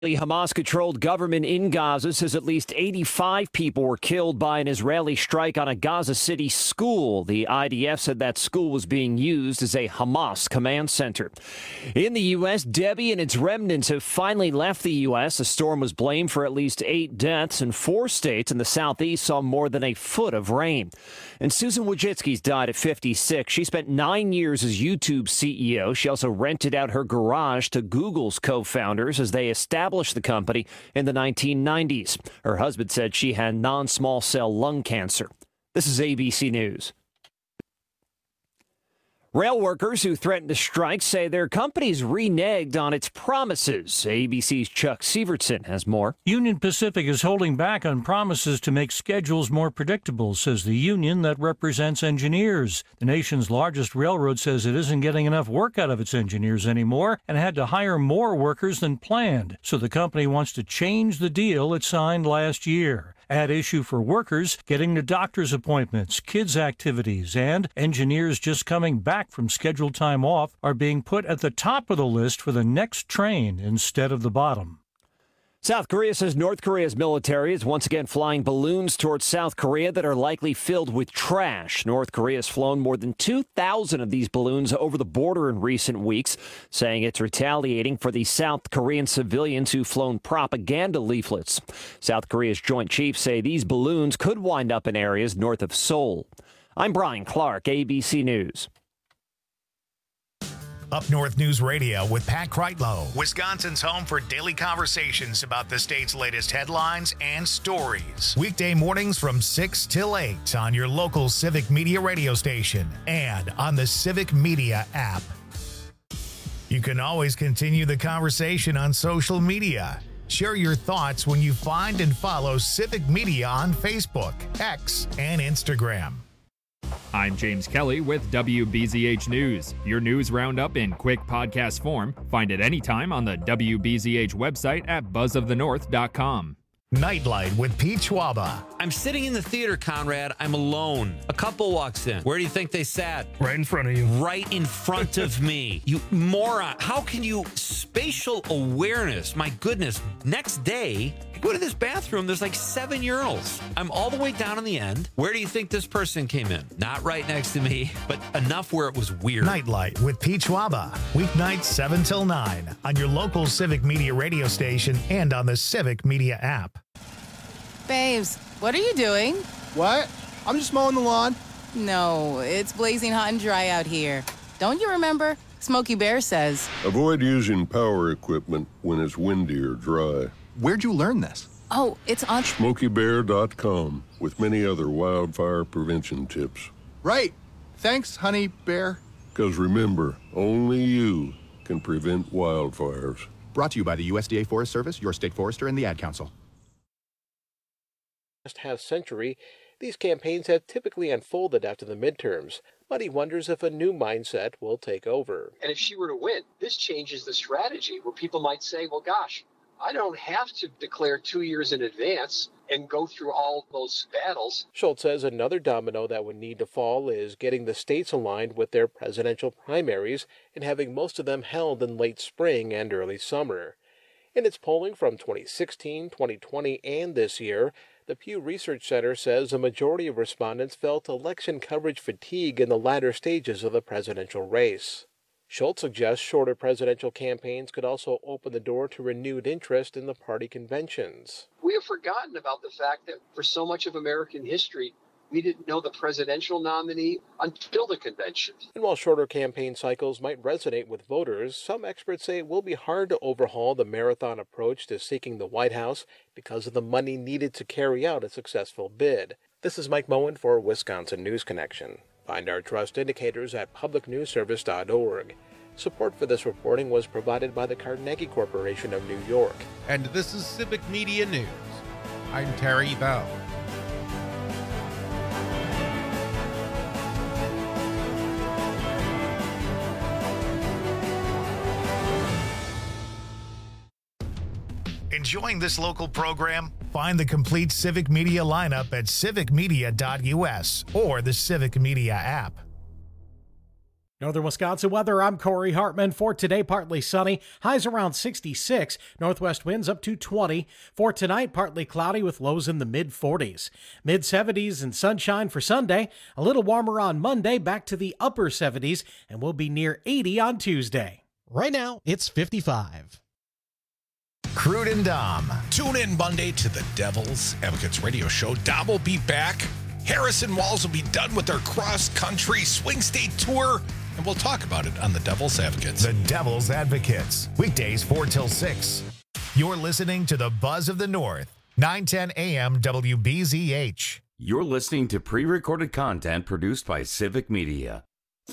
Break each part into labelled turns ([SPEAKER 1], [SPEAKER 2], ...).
[SPEAKER 1] The Hamas-controlled government in Gaza says at least 85 people were killed by an Israeli strike on a Gaza City school. The IDF said that school was being used as a Hamas command center. In the U.S., Debbie and its remnants have finally left the U.S. The storm was blamed for at least 8 deaths, and 4 states in the southeast saw more than a foot of rain. And Susan Wojcicki's died at 56. She spent 9 years as YouTube's CEO. She also rented out her garage to Google's co-founders as they established the company in the 1990s. Her husband said she had non-small cell lung cancer. This is ABC News. Rail workers who threatened to strike say their company's reneged on its promises. ABC's Chuck Sievertson has more.
[SPEAKER 2] Union Pacific is holding back on promises to make schedules more predictable, says the union that represents engineers. The nation's largest railroad says it isn't getting enough work out of its engineers anymore and had to hire more workers than planned. So the company wants to change the deal it signed last year. At issue for workers getting to doctor's appointments, kids' activities, and engineers just coming back from scheduled time off are being put at the top of the list for the next train instead of the bottom.
[SPEAKER 1] South Korea says North Korea's military is once again flying balloons towards South Korea that are likely filled with trash. North Korea has flown more than 2,000 of these balloons over the border in recent weeks, saying it's retaliating for the South Korean civilians who've flown propaganda leaflets. South Korea's Joint Chiefs say these balloons could wind up in areas north of Seoul. I'm Brian Clark, ABC News.
[SPEAKER 3] Up North News Radio with Pat Kreitlow, Wisconsin's home for daily conversations about the state's latest headlines and stories. Weekday mornings from 6 till 8 on your local Civic Media radio station and on the Civic Media app. You can always continue the conversation on social media. Share your thoughts when you find and follow Civic Media on Facebook, X, and Instagram.
[SPEAKER 4] I'm James Kelly with WBZH News, your news roundup in quick podcast form. Find it anytime on the WBZH website at buzzofthenorth.com.
[SPEAKER 3] Nightlight with Pete Schwaba.
[SPEAKER 5] I'm sitting in the theater, Conrad. I'm alone. A couple walks in. Where do you think they sat?
[SPEAKER 6] Right in front of you.
[SPEAKER 5] Right in front of me. You moron. How can you... Spatial awareness. My goodness. Next day, I go to this bathroom. There's like 7 urinals. I'm all the way down in the end. Where do you think this person came in? Not right next to me, but enough where it was weird.
[SPEAKER 3] Nightlight with Pete Schwaba. Weeknights 7 till 9 on your local Civic Media radio station and on the Civic Media app.
[SPEAKER 7] Babes, what are you doing?
[SPEAKER 8] What? I'm just mowing the lawn.
[SPEAKER 7] No, it's blazing hot and dry out here. Don't you remember? Smokey Bear says,
[SPEAKER 9] avoid using power equipment when it's windy or dry.
[SPEAKER 8] Where'd you learn this?
[SPEAKER 7] Oh, it's on
[SPEAKER 9] SmokeyBear.com with many other wildfire prevention tips.
[SPEAKER 8] Right. Thanks, Honey Bear.
[SPEAKER 9] Because remember, only you can prevent wildfires.
[SPEAKER 8] Brought to you by the USDA Forest Service, your state forester, and the Ad Council.
[SPEAKER 10] Last half-century, these campaigns have typically unfolded after the midterms, but he wonders if a new mindset will take over.
[SPEAKER 11] And if she were to win, this changes the strategy where people might say, well, gosh, I don't have to declare 2 years in advance and go through all those battles.
[SPEAKER 10] Schultz says another domino that would need to fall is getting the states aligned with their presidential primaries and having most of them held in late spring and early summer. In its polling from 2016, 2020, and this year, the Pew Research Center says a majority of respondents felt election coverage fatigue in the latter stages of the presidential race. Schultz suggests shorter presidential campaigns could also open the door to renewed interest in the party conventions.
[SPEAKER 11] We have forgotten about the fact that for so much of American history, we didn't know the presidential nominee until the convention.
[SPEAKER 10] And while shorter campaign cycles might resonate with voters, some experts say it will be hard to overhaul the marathon approach to seeking the White House because of the money needed to carry out a successful bid. This is Mike Moen for Wisconsin News Connection. Find our trust indicators at publicnewsservice.org. Support for this reporting was provided by the Carnegie Corporation of New York.
[SPEAKER 12] And this is Civic Media News. I'm Terry Bell.
[SPEAKER 3] Enjoying this local program? Find the complete Civic Media lineup at civicmedia.us or the Civic Media app.
[SPEAKER 6] Northern Wisconsin weather, I'm Corey Hartman. For today, partly sunny, highs around 66, northwest winds up to 20. For tonight, partly cloudy with lows in the mid-40s. Mid-70s and sunshine for Sunday, a little warmer on Monday, back to the upper 70s, and we'll be near 80 on Tuesday.
[SPEAKER 13] Right now, it's 55.
[SPEAKER 3] Crude and Dom.
[SPEAKER 14] Tune in Monday to the Devil's Advocates radio show. Dom will be back. Harrison Walls will be done with their cross-country swing state tour. And we'll talk about it on the Devil's Advocates.
[SPEAKER 3] The Devil's Advocates. Weekdays 4 till 6. You're listening to the Buzz of the North. 9:10 a.m. WBZH.
[SPEAKER 15] You're listening to pre-recorded content produced by Civic Media.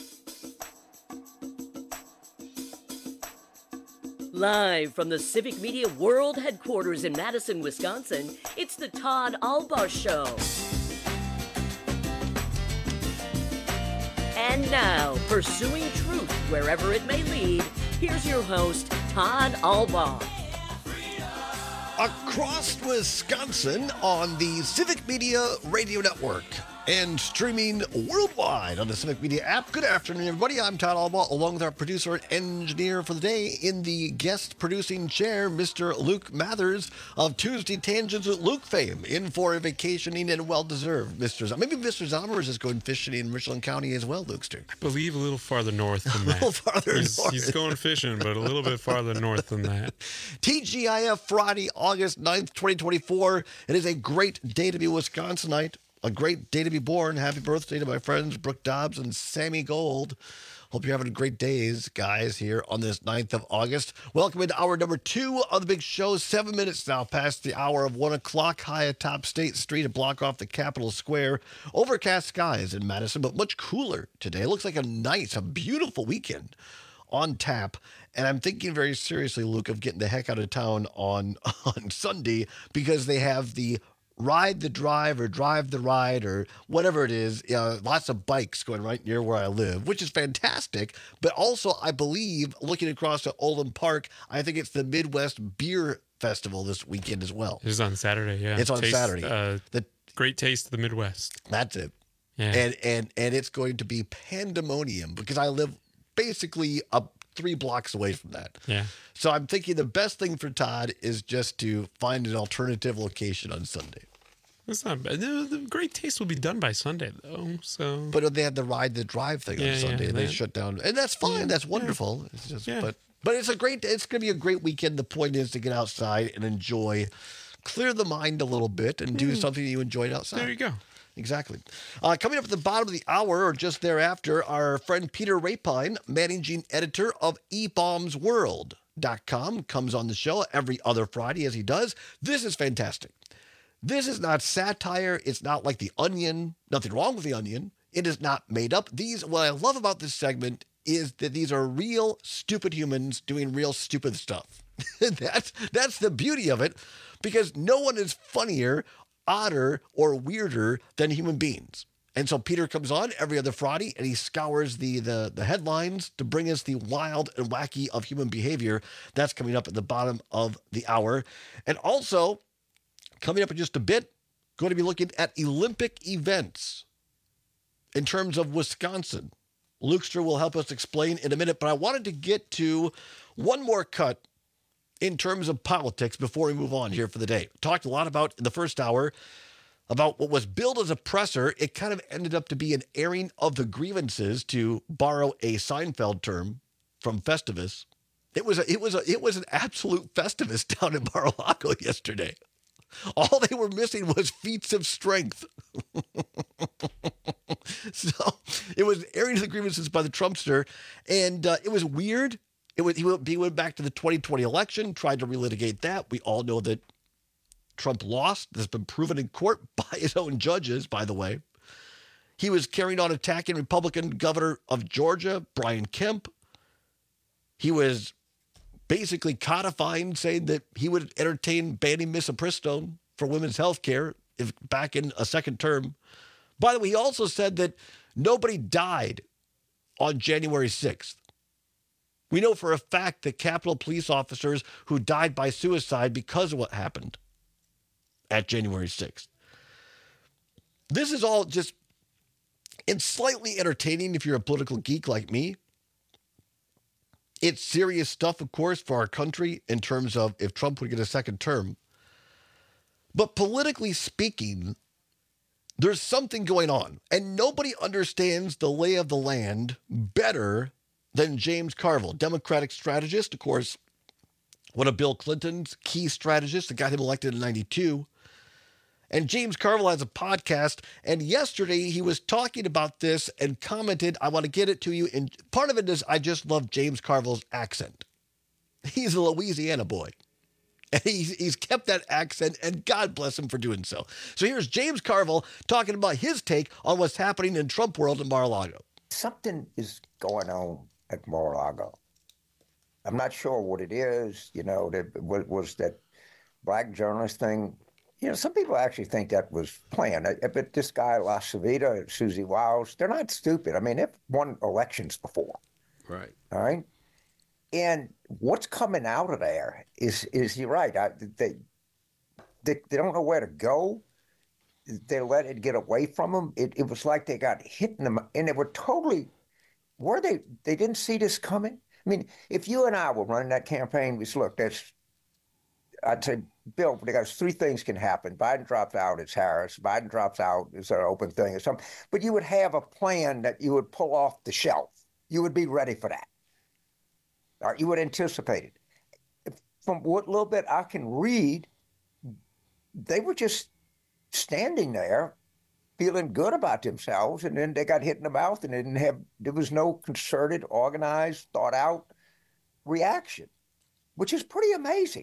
[SPEAKER 16] Live from the Civic Media World Headquarters in Madison, Wisconsin, it's the Todd Albaugh Show. And now, pursuing truth wherever it may lead, here's your host, Todd Albaugh.
[SPEAKER 17] Across Wisconsin on the Civic Media Radio Network and streaming worldwide on the Civic Media app. Good afternoon, everybody. I'm Todd Albaugh, along with our producer and engineer for the day in the guest producing chair, Mr. Luke Mathers of Tuesday Tangents with Luke fame, in for a vacationing and well-deserved. Maybe Mr. Zommers is going fishing in Richland County as well, Lukester.
[SPEAKER 18] I believe a little farther north than that.
[SPEAKER 17] A little farther north.
[SPEAKER 18] He's going fishing, but a little bit farther north than that.
[SPEAKER 17] TGIF Friday, August 9th, 2024. It is a great day to be Wisconsinite. A great day to be born. Happy birthday to my friends Brooke Dobbs and Sammy Gold. Hope you're having great days, guys, here on this 9th of August. Welcome into hour number 2 of the big show. 7 minutes now past the hour of 1 o'clock. High atop State Street, a block off the Capitol Square. Overcast skies in Madison, but much cooler today. It looks like a beautiful weekend on tap. And I'm thinking very seriously, Luke, of getting the heck out of town on Sunday, because they have the Ride the Drive or Drive the Ride or whatever it is. Lots of bikes going right near where I live, which is fantastic. But also, I believe, looking across at Olin Park, I think it's the Midwest Beer Festival this weekend as well.
[SPEAKER 18] It's on Saturday, yeah.
[SPEAKER 17] It's on Saturday.
[SPEAKER 18] The Great Taste of the Midwest.
[SPEAKER 17] That's it.
[SPEAKER 18] Yeah.
[SPEAKER 17] And it's going to be pandemonium, because I live basically 3 blocks away from that.
[SPEAKER 18] Yeah.
[SPEAKER 17] So I'm thinking the best thing for Todd is just to find an alternative location on Sunday.
[SPEAKER 18] That's not bad. The Great Taste will be done by Sunday, though. So,
[SPEAKER 17] but they had the Ride the Drive thing on Sunday, and they shut down, and that's fine. That's wonderful. Yeah. It's just, but it's going to be a great weekend. The point is to get outside and enjoy, clear the mind a little bit, and do something you enjoyed outside.
[SPEAKER 18] There you go.
[SPEAKER 17] Exactly. Coming up at the bottom of the hour, or just thereafter, our friend Peter Rapine, managing editor of eBombsWorld.com, comes on the show every other Friday, as he does. This is fantastic. This is not satire. It's not like The Onion. Nothing wrong with The Onion. It is not made up. What I love about this segment is that these are real stupid humans doing real stupid stuff. That's the beauty of it, because no one is funnier, odder, or weirder than human beings. And so Peter comes on every other Friday, and he scours the headlines to bring us the wild and wacky of human behavior. That's coming up at the bottom of the hour. And also, coming up in just a bit, going to be looking at Olympic events in terms of Wisconsin. Lukester will help us explain in a minute, but I wanted to get to one more cut in terms of politics before we move on here for the day. Talked a lot about, in the first hour, about what was billed as a presser. It kind of ended up to be an airing of the grievances, to borrow a Seinfeld term from Festivus. It was an absolute Festivus down in Mar-a-Lago yesterday. All they were missing was feats of strength. So it was airing of the grievances by the Trumpster, and it was weird. He went back to the 2020 election, tried to relitigate that. We all know that Trump lost. This has been proven in court by his own judges, by the way. He was carrying on attacking Republican governor of Georgia, Brian Kemp. He was basically codifying, saying that he would entertain banning misoprostol for women's health care if back in a second term. By the way, he also said that nobody died on January 6th. We know for a fact that Capitol police officers who died by suicide because of what happened at January 6th. This is all just It's slightly entertaining if you're a political geek like me. It's serious stuff, of course, for our country in terms of if Trump would get a second term. But politically speaking, there's something going on, and nobody understands the lay of the land better than James Carville, Democratic strategist, of course, one of Bill Clinton's key strategists that got him elected in 92. And James Carville has a podcast, and yesterday he was talking about this and commented, I want to get it to you, and part of it is I just love James Carville's accent. He's a Louisiana boy. And he's kept that accent, and God bless him for doing so. So here's James Carville talking about his take on what's happening in Trump world in Mar-a-Lago.
[SPEAKER 19] Something is going on at Mar-a-Lago. I'm not sure what it is. You know, was that black journalist thing. You know, some people actually think that was planned. But this guy, La Savita, Susie Wiles, they're not stupid. I mean, they've won elections before.
[SPEAKER 17] Right.
[SPEAKER 19] All right. And what's coming out of there is you're right. They don't know where to go. They let it get away from them. It was like they got hit in them, and they were totally. They didn't see this coming. I mean, if you and I were running that campaign, we said, look, I'd say, Bill, there's three things can happen. Biden drops out, it's Harris. Biden drops out, it's an open thing or something. But you would have a plan that you would pull off the shelf. You would be ready for that. Or you would anticipate it. From what little bit I can read, they were just standing there feeling good about themselves, and then they got hit in the mouth, and there was no concerted, organized, thought out reaction, which is pretty amazing.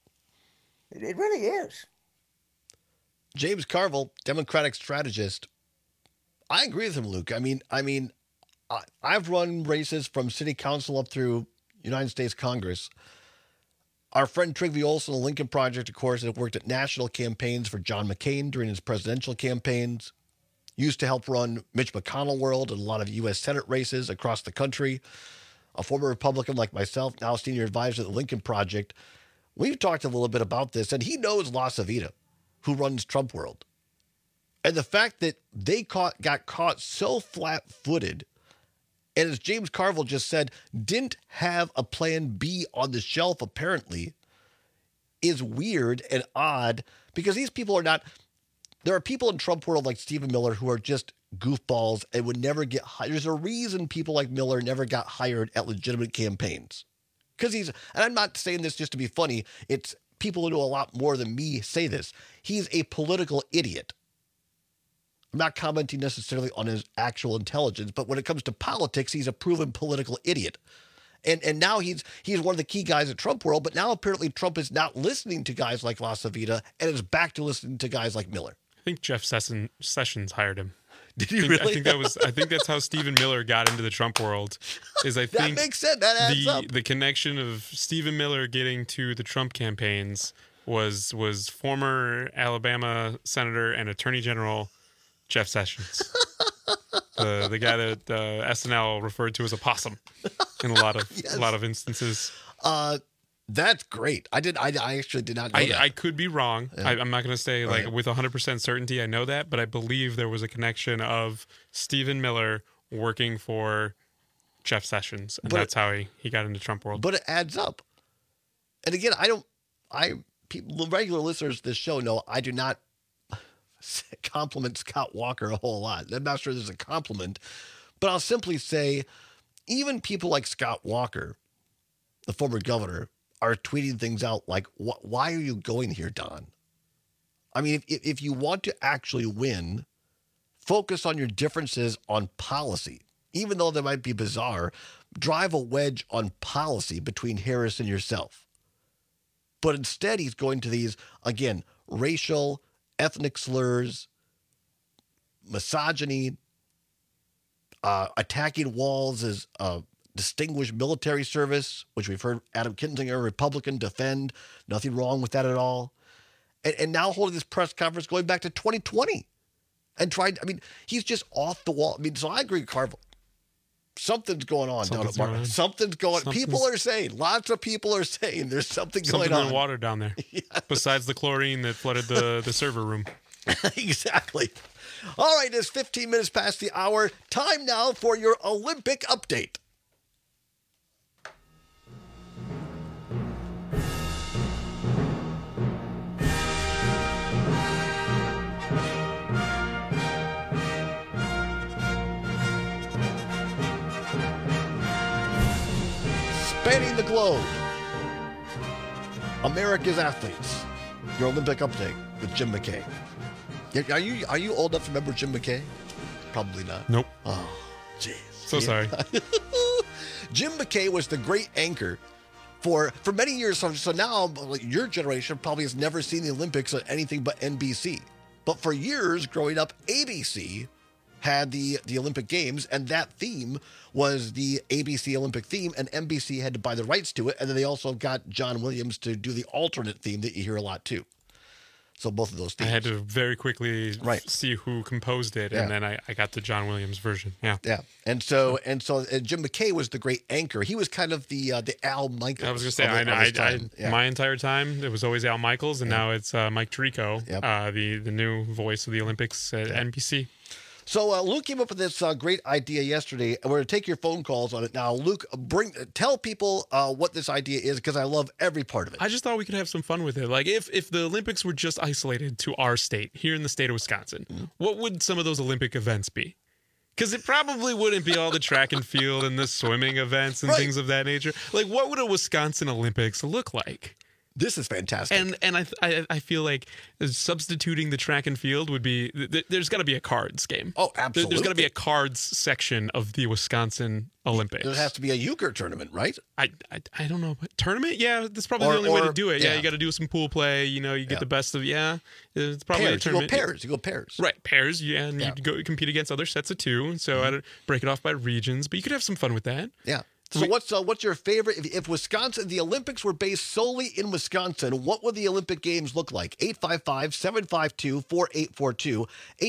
[SPEAKER 19] It really is.
[SPEAKER 17] James Carville, Democratic strategist. I agree with him, Luke. I mean, I've run races from city council up through United States Congress. Our friend Trygve Olsen, the Lincoln Project, of course, has worked at national campaigns for John McCain during his presidential campaigns. Used to help run Mitch McConnell world and a lot of U.S. Senate races across the country. A former Republican like myself, now senior advisor at the Lincoln Project. We've talked a little bit about this, and he knows La Savita, who runs Trump world. And the fact that they got caught so flat-footed, and as James Carville just said, didn't have a plan B on the shelf, apparently, is weird and odd, because these people are not... There are people in Trump world like Stephen Miller who are just goofballs and would never get hired. There's a reason people like Miller never got hired at legitimate campaigns. Because and I'm not saying this just to be funny, it's people who know a lot more than me say this. He's a political idiot. I'm not commenting necessarily on his actual intelligence, but when it comes to politics, he's a proven political idiot. And now he's one of the key guys at Trump world, but now apparently Trump is not listening to guys like La Savita and is back to listening to guys like Miller.
[SPEAKER 18] I think Jeff Sessions hired him.
[SPEAKER 17] Did he really?
[SPEAKER 18] I think that's how Stephen Miller got into the Trump world. That
[SPEAKER 17] makes sense. That adds up.
[SPEAKER 18] The connection of Stephen Miller getting to the Trump campaigns was former Alabama Senator and Attorney General Jeff Sessions, the guy that SNL referred to as a possum in a lot of instances.
[SPEAKER 17] That's great. I actually did not know that.
[SPEAKER 18] I could be wrong. Yeah. I'm not going to say like with 100% certainty I know that, but I believe there was a connection of Stephen Miller working for Jeff Sessions, and that's how he got into Trump world.
[SPEAKER 17] But it adds up. And again, regular listeners to this show know I do not compliment Scott Walker a whole lot. I'm not sure there's a compliment, but I'll simply say even people like Scott Walker, the former governor, are tweeting things out like, why are you going here, Don? I mean, if you want to actually win, focus on your differences on policy. Even though they might be bizarre, drive a wedge on policy between Harris and yourself. But instead, he's going to these, again, racial, ethnic slurs, misogyny, attacking Walz as distinguished military service, which we've heard Adam Kinzinger, Republican, defend. Nothing wrong with that at all. And now holding this press conference going back to 2020 and he's just off the wall. I mean, so I agree with Carville. Something's going on down at Martin. Something's going on. People are saying, lots of people are saying there's something going on.
[SPEAKER 18] Something in water down there. Yes. Besides the chlorine that flooded the server room.
[SPEAKER 17] Exactly. All right, it's 15 minutes past the hour. Time now for your Olympic update. Spanning the globe, America's athletes. Your Olympic update with Jim McKay. Are you old enough to remember Jim McKay? Probably not.
[SPEAKER 18] Nope.
[SPEAKER 17] Oh, jeez.
[SPEAKER 18] So sorry.
[SPEAKER 17] Jim McKay was the great anchor for many years. So now your generation probably has never seen the Olympics on anything but NBC. But for years growing up, ABC had the Olympic Games, and that theme was the ABC Olympic theme, and NBC had to buy the rights to it, and then they also got John Williams to do the alternate theme that you hear a lot too. So both of those themes.
[SPEAKER 18] I had to very quickly see who composed it, and then I got the John Williams version. Yeah.
[SPEAKER 17] And so Jim McKay was the great anchor. He was kind of the Al Michaels.
[SPEAKER 18] I was going to say, my entire time, it was always Al Michaels, and now it's Mike Tirico, the new voice of the Olympics at NBC.
[SPEAKER 17] So Luke came up with this great idea yesterday, and we're going to take your phone calls on it now. Luke, tell people what this idea is, because I love every part of it.
[SPEAKER 18] I just thought we could have some fun with it. Like, if the Olympics were just isolated to our state, here in the state of Wisconsin, what would some of those Olympic events be? Because it probably wouldn't be all the track and field and the swimming events and things of that nature. Like, what would a Wisconsin Olympics look like?
[SPEAKER 17] This is fantastic.
[SPEAKER 18] And I feel like substituting the track and field would be, there's got to be a cards game.
[SPEAKER 17] Oh, absolutely.
[SPEAKER 18] There's got to be a cards section of the Wisconsin Olympics.
[SPEAKER 17] There has to be a euchre tournament, right?
[SPEAKER 18] I don't know. Tournament? Yeah, that's probably the only way to do it. Yeah, you got to do some pool play. You know, you get the best of, it's probably a tournament.
[SPEAKER 17] You go pairs.
[SPEAKER 18] Right, pairs, and you go compete against other sets of two. So I don't break it off by regions, but you could have some fun with that.
[SPEAKER 17] Yeah. So what's your favorite? If Wisconsin, the Olympics were based solely in Wisconsin, what would the Olympic Games look like? 855-752-4842,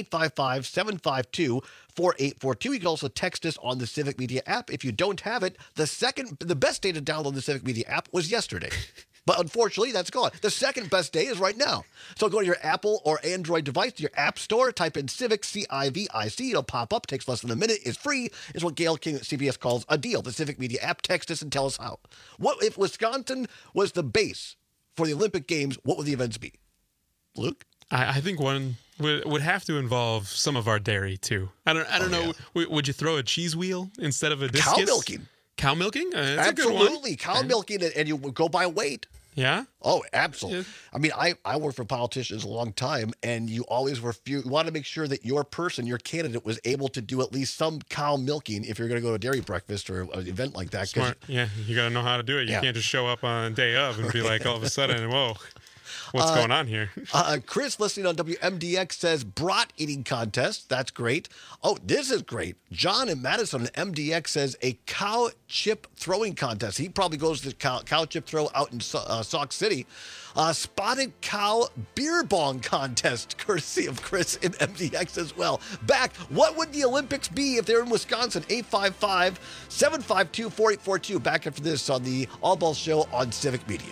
[SPEAKER 17] 855-752-4842. You can also text us on the Civic Media app. If you don't have it, the best day to download the Civic Media app was yesterday. But unfortunately, that's gone. The second best day is right now. So go to your Apple or Android device, to your app store, type in Civic, C-I-V-I-C. It'll pop up. Takes less than a minute. It's free. It's what Gail King at CBS calls a deal. The Civic Media app. Text us and tell us how. What if Wisconsin was the base for the Olympic Games? What would the events be? Luke?
[SPEAKER 18] I think one would have to involve some of our dairy, too. I don't know. Yeah. Would you throw a cheese wheel instead of a discus?
[SPEAKER 17] Cow milking.
[SPEAKER 18] Cow milking? That's
[SPEAKER 17] absolutely.
[SPEAKER 18] A good one.
[SPEAKER 17] Cow milking, and you go by weight.
[SPEAKER 18] Yeah?
[SPEAKER 17] Oh, absolutely. Yeah. I mean, I worked for politicians a long time, and you always you want to make sure that your candidate was able to do at least some cow milking if you're going to go to a dairy breakfast or an event like that.
[SPEAKER 18] Smart. Yeah, you got to know how to do it. You can't just show up on day of and be like, all of a sudden, whoa. What's going on here?
[SPEAKER 17] Chris, listening on WMDX, says brat eating contest. That's great. Oh, this is great. John in Madison on MDX says a cow chip throwing contest. He probably goes to the cow chip throw out in Sauk City. Spotted cow beer bong contest, courtesy of Chris in MDX as well. Back, what would the Olympics be if they're in Wisconsin? 855-752-4842. Back after this on the All Ball Show on Civic Media.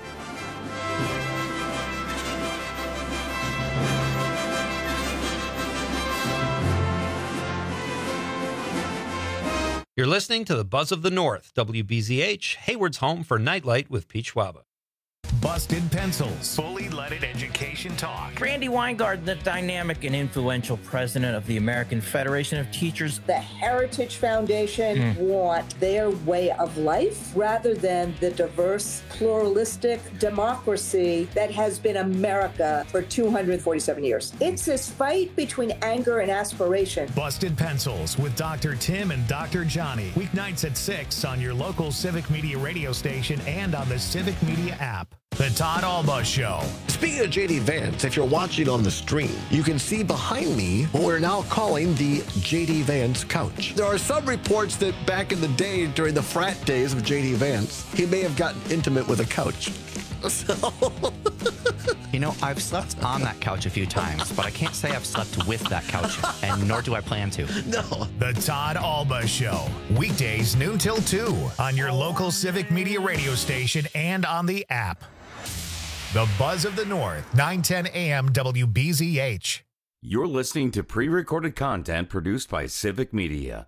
[SPEAKER 5] You're listening to the Buzz of the North, WBZH, Hayward's home for Nightlight with Pete Schwaba.
[SPEAKER 3] Busted Pencils, fully leaded education talk.
[SPEAKER 20] Randy Weingarten, the dynamic and influential president of the American Federation of Teachers.
[SPEAKER 21] The Heritage Foundation want their way of life rather than the diverse, pluralistic democracy that has been America for 247 years. It's this fight between anger and aspiration.
[SPEAKER 3] Busted Pencils with Dr. Tim and Dr. Johnny. Weeknights at 6 on your local Civic Media radio station and on the Civic Media app. The Todd Alba Show.
[SPEAKER 17] Speaking of J.D. Vance, if you're watching on the stream, you can see behind me what we're now calling the J.D. Vance couch. There are some reports that back in the day, during the frat days of J.D. Vance, he may have gotten intimate with a couch. So...
[SPEAKER 22] You know, I've slept on that couch a few times, but I can't say I've slept with that couch, and nor do I plan to.
[SPEAKER 17] No.
[SPEAKER 3] The Todd Alba Show. Weekdays noon till 2 on your local Civic Media radio station and on the app. The Buzz of the North, 910 AM WBZH.
[SPEAKER 15] You're listening to pre-recorded content produced by Civic Media.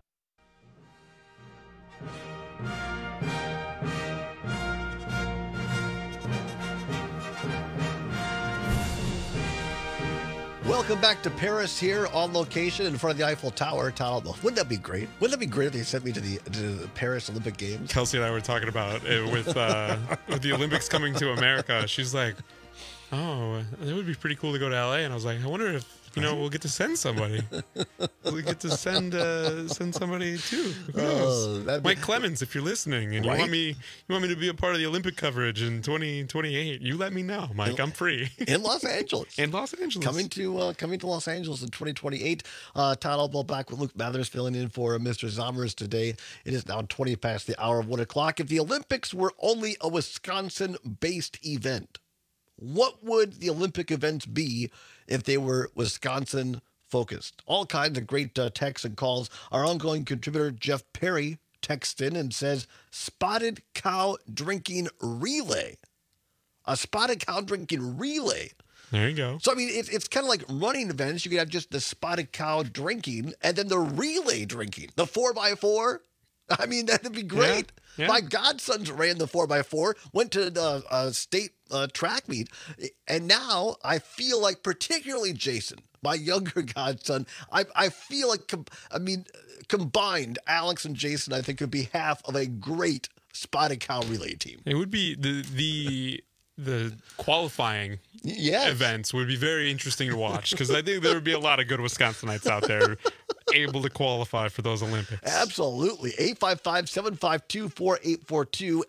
[SPEAKER 17] Welcome back to Paris here on location in front of the Eiffel Tower. Wouldn't that be great? Wouldn't that be great if they sent me to the Paris Olympic Games?
[SPEAKER 18] Kelsey and I were talking about it with the Olympics coming to America. She's like, oh, it would be pretty cool to go to LA. And I was like, I wonder if, we'll get to send somebody. We get to send somebody too. Who knows? Mike Clemens, if you're listening and you want me to be a part of the Olympic coverage in 2028, you let me know, Mike. I'm free.
[SPEAKER 17] In Los Angeles.
[SPEAKER 18] Coming
[SPEAKER 17] to Los Angeles in 2028. Todd Albaugh back with Luke Mathers filling in for Mr. Zommers today. It is now 20 past the hour of 1 o'clock. If the Olympics were only a Wisconsin-based event, what would the Olympic events be if they were Wisconsin-focused? All kinds of great texts and calls. Our ongoing contributor, Jeff Perry, texts in and says, spotted cow drinking relay. A spotted cow drinking relay.
[SPEAKER 18] There you go.
[SPEAKER 17] So, I mean, it's kind of like running events. You could have just the spotted cow drinking and then the relay drinking. The 4x4. I mean, that'd be great. Yeah. My godsons ran the 4x4, went to the state track meet, and now I feel like, particularly Jason, my younger godson, I feel like, combined, Alex and Jason, I think, would be half of a great spotted cow relay team.
[SPEAKER 18] It would be the qualifying events would be very interesting to watch, because I think there would be a lot of good Wisconsinites out there able to qualify for those Olympics.
[SPEAKER 17] Absolutely. 855-752-4842,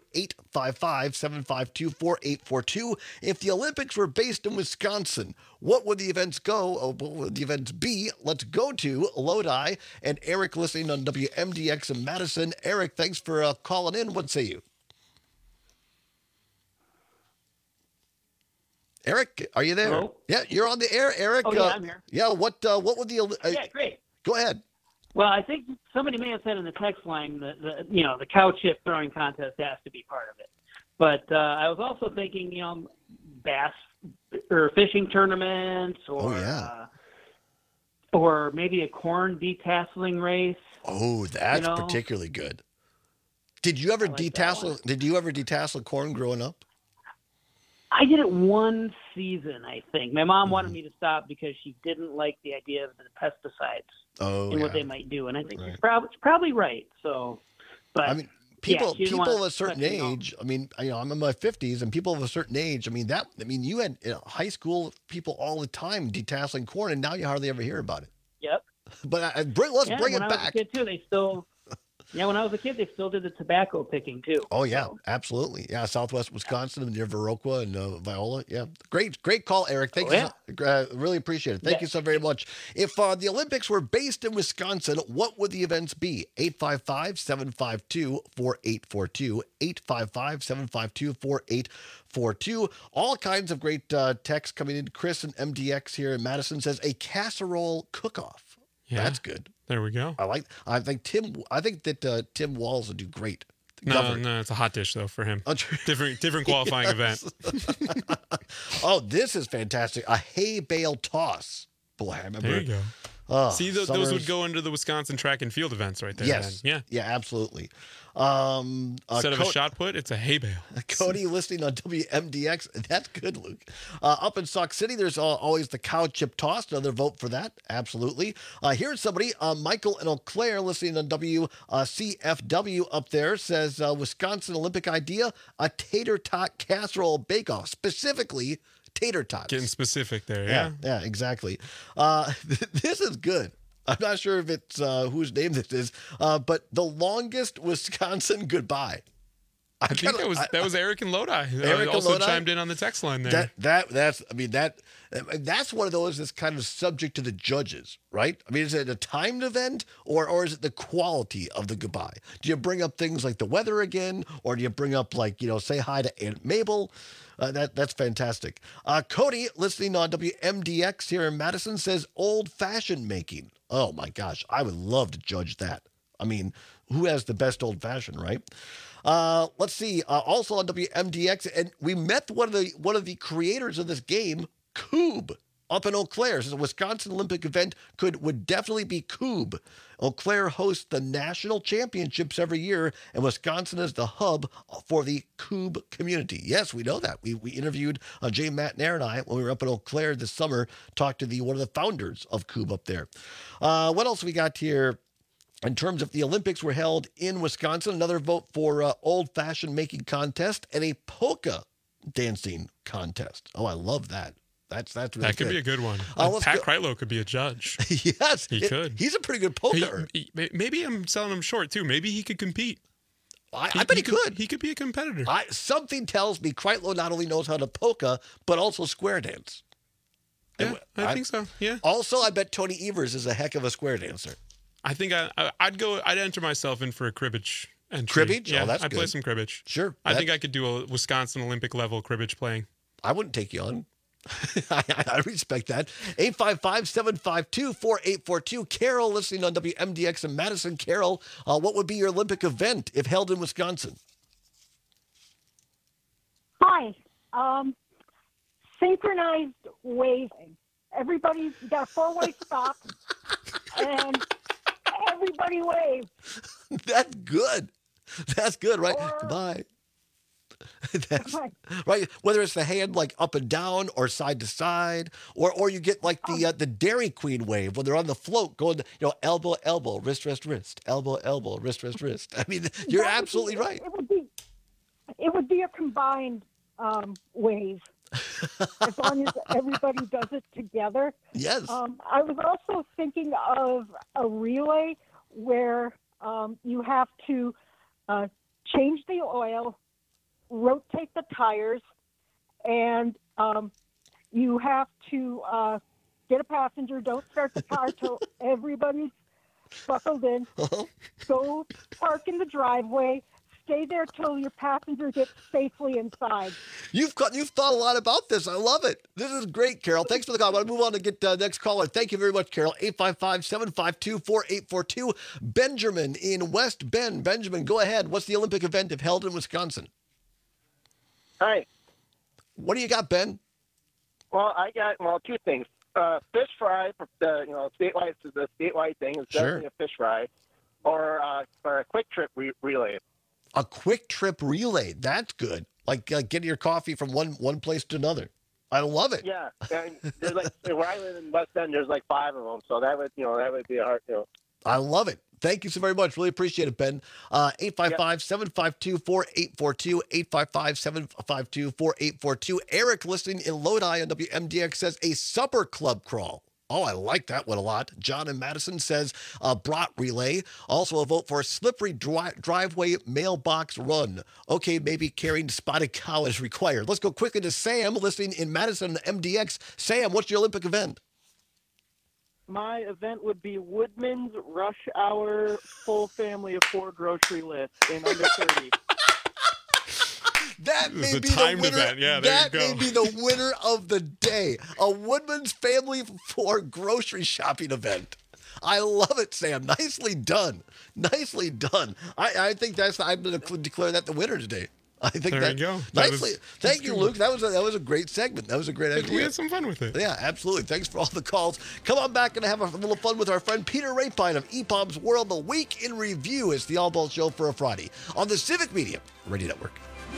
[SPEAKER 17] 855-752-4842. If the Olympics were based in Wisconsin, what would the events what would the events be? Let's go to Lodi and Eric listening on WMDX in Madison. Eric, thanks for calling in. What say you? Eric, are you there?
[SPEAKER 1] Hello?
[SPEAKER 17] Yeah, you're on the air, Eric.
[SPEAKER 1] Oh, yeah, I'm here.
[SPEAKER 17] Yeah, what would the...
[SPEAKER 1] yeah, great.
[SPEAKER 17] Go ahead.
[SPEAKER 1] Well, I think somebody may have said in the text line that the cow chip throwing contest has to be part of it. But I was also thinking, bass or fishing tournaments, or maybe a corn detasseling race.
[SPEAKER 17] Oh, that's particularly good. Did you ever detassel? Did you ever detassel corn growing up?
[SPEAKER 1] I did it one season, I think. My mom wanted me to stop because she didn't like the idea of the pesticides and what they might do. And I think she's probably right. So, but
[SPEAKER 17] I mean, people of a certain age. I mean, I'm in my 50s, and people of a certain age. I mean, you had high school people all the time detasseling corn, and now you hardly ever hear about it.
[SPEAKER 1] Yep.
[SPEAKER 17] But let's bring it back.
[SPEAKER 1] When I was a kid too, they still. Yeah, when I was a kid, they still did the tobacco picking too.
[SPEAKER 17] Oh yeah, absolutely. Yeah, Southwest Wisconsin near Viroqua and Viola. Yeah, great call, Eric. Thank you. Really appreciate it. Thank you so very much. If the Olympics were based in Wisconsin, what would the events be? 855-752-4842. 855-752-4842. All kinds of great texts coming in. Chris and MDX here in Madison says a casserole cook-off. Yeah. That's good.
[SPEAKER 18] There we go.
[SPEAKER 17] I think that Tim Walls would do great.
[SPEAKER 18] No, it's a hot dish though for him. Different qualifying event.
[SPEAKER 17] Oh, this is fantastic. A hay bale toss. Boy, I remember.
[SPEAKER 18] There you go. See, those would go under the Wisconsin track and field events right there.
[SPEAKER 17] Yes.
[SPEAKER 18] Then.
[SPEAKER 17] Yeah, absolutely.
[SPEAKER 18] Instead of a shot put, it's a hay bale.
[SPEAKER 17] Cody listening on WMDX. That's good, Luke. Up in Sauk City, there's always the cow chip toss. Another vote for that. Absolutely. Here's somebody, Michael and Eau Claire, listening on WCFW up there, says Wisconsin Olympic idea, a tater tot casserole bake-off, specifically tater tots.
[SPEAKER 18] Getting specific there, yeah.
[SPEAKER 17] Yeah, exactly. This is good. I'm not sure if it's whose name this is, but the longest Wisconsin goodbye.
[SPEAKER 18] I think that was Eric and Lodi. Eric also chimed in on the text line there.
[SPEAKER 17] That's one of those that's kind of subject to the judges, right? I mean, is it a timed event or is it the quality of the goodbye? Do you bring up things like the weather again, or do you bring up say hi to Aunt Mabel? That's fantastic. Cody, listening on WMDX here in Madison, says old-fashioned making. Oh, my gosh. I would love to judge that. I mean, who has the best old-fashioned, right? Let's see. Also on WMDX, and we met one of the creators of this game, Coob, up in Eau Claire. So the Wisconsin Olympic event would definitely be Coob. Eau Claire hosts the national championships every year, and Wisconsin is the hub for the Coob community. Yes, we know that. We interviewed Jay Matnair and I when we were up in Eau Claire this summer, talked to one of the founders of Coob up there. What else we got here? In terms of the Olympics were held in Wisconsin, another vote for old-fashioned making contest and a polka dancing contest. Oh, I love that. That's really
[SPEAKER 18] that could
[SPEAKER 17] good.
[SPEAKER 18] Be a good one. Pat Kreitlow could be a judge.
[SPEAKER 17] Yes,
[SPEAKER 18] he could.
[SPEAKER 17] He's a pretty good polka.
[SPEAKER 18] Maybe I'm selling him short too. Maybe he could compete.
[SPEAKER 17] I bet he could.
[SPEAKER 18] He could be a competitor.
[SPEAKER 17] Something tells me Kreitlow not only knows how to polka, but also square dance.
[SPEAKER 18] Yeah, I think so. Yeah.
[SPEAKER 17] Also, I bet Tony Evers is a heck of a square dancer.
[SPEAKER 18] I think I'd enter myself in for a cribbage entry.
[SPEAKER 17] Cribbage?
[SPEAKER 18] Yeah,
[SPEAKER 17] oh, that's
[SPEAKER 18] I'd
[SPEAKER 17] good.
[SPEAKER 18] play some cribbage.
[SPEAKER 17] Sure.
[SPEAKER 18] I think I could do a Wisconsin Olympic level cribbage playing.
[SPEAKER 17] I wouldn't take you on. I respect that. 855-752-4842. Carol, listening on WMDX in Madison. Carol, what would be your Olympic event if held in Wisconsin?
[SPEAKER 2] Hi. Synchronized waving. Everybody's got a four-way stop, and everybody waves.
[SPEAKER 17] That's good. That's good, right? Goodbye. That's right. Whether it's the hand like up and down or side to side, or you get like the Dairy Queen wave when they're on the float going, elbow, elbow, wrist, wrist, wrist, elbow, elbow, wrist, wrist, wrist. I mean, you're absolutely right.
[SPEAKER 2] It would be a combined wave, as long as everybody does it together.
[SPEAKER 17] Yes.
[SPEAKER 2] I was also thinking of a relay where you have to change the oil, rotate the tires, and you have to get a passenger. Don't start the car till everybody's buckled in. Go park in the driveway. Stay there till your passenger gets safely inside.
[SPEAKER 17] You've thought a lot about this. I love it. This is great, Carol. Thanks for the call. I'm going to move on to get next caller. Thank you very much, Carol. 855-752-4842. Benjamin in West Bend. Benjamin, go ahead. What's the Olympic event if held in Wisconsin?
[SPEAKER 4] Hi.
[SPEAKER 17] What do you got, Ben?
[SPEAKER 4] Well, I got two things. Fish fry, the statewide thing is definitely a fish fry, or a quick trip relay.
[SPEAKER 17] A quick trip relay. That's good. Like getting your coffee from one place to another. I love it.
[SPEAKER 4] Yeah, and there's where I live in West Bend, there's 5 of them, so that would be a hard.
[SPEAKER 17] I love it. Thank you so very much. Really appreciate it, Ben. 855-752-4842. 855-752-4842. Eric, listening in Lodi on WMDX, says a supper club crawl. Oh, I like that one a lot. John in Madison says brat relay. Also a vote for a slippery driveway mailbox run. Okay, maybe carrying spotted cow is required. Let's go quickly to Sam, listening in Madison MDX. Sam, what's your Olympic event?
[SPEAKER 23] My event would be Woodman's Rush Hour Full Family of 4 grocery list in under 30.
[SPEAKER 17] That may be the winner. Event. Yeah, that may be the winner of the day. A Woodman's Family 4 grocery shopping event. I love it, Sam. Nicely done. Nicely done. I think I'm going to declare that the winner today. I think
[SPEAKER 18] there you go.
[SPEAKER 17] Nicely. Thank you, Luke. That was a great segment. That was a great idea.
[SPEAKER 18] We had some fun with it.
[SPEAKER 17] Yeah, absolutely. Thanks for all the calls. Come on back and have a little fun with our friend Peter Rapine of EPOM's World. The Week in Review is the All Ball Show for a Friday on the Civic Media Radio Network.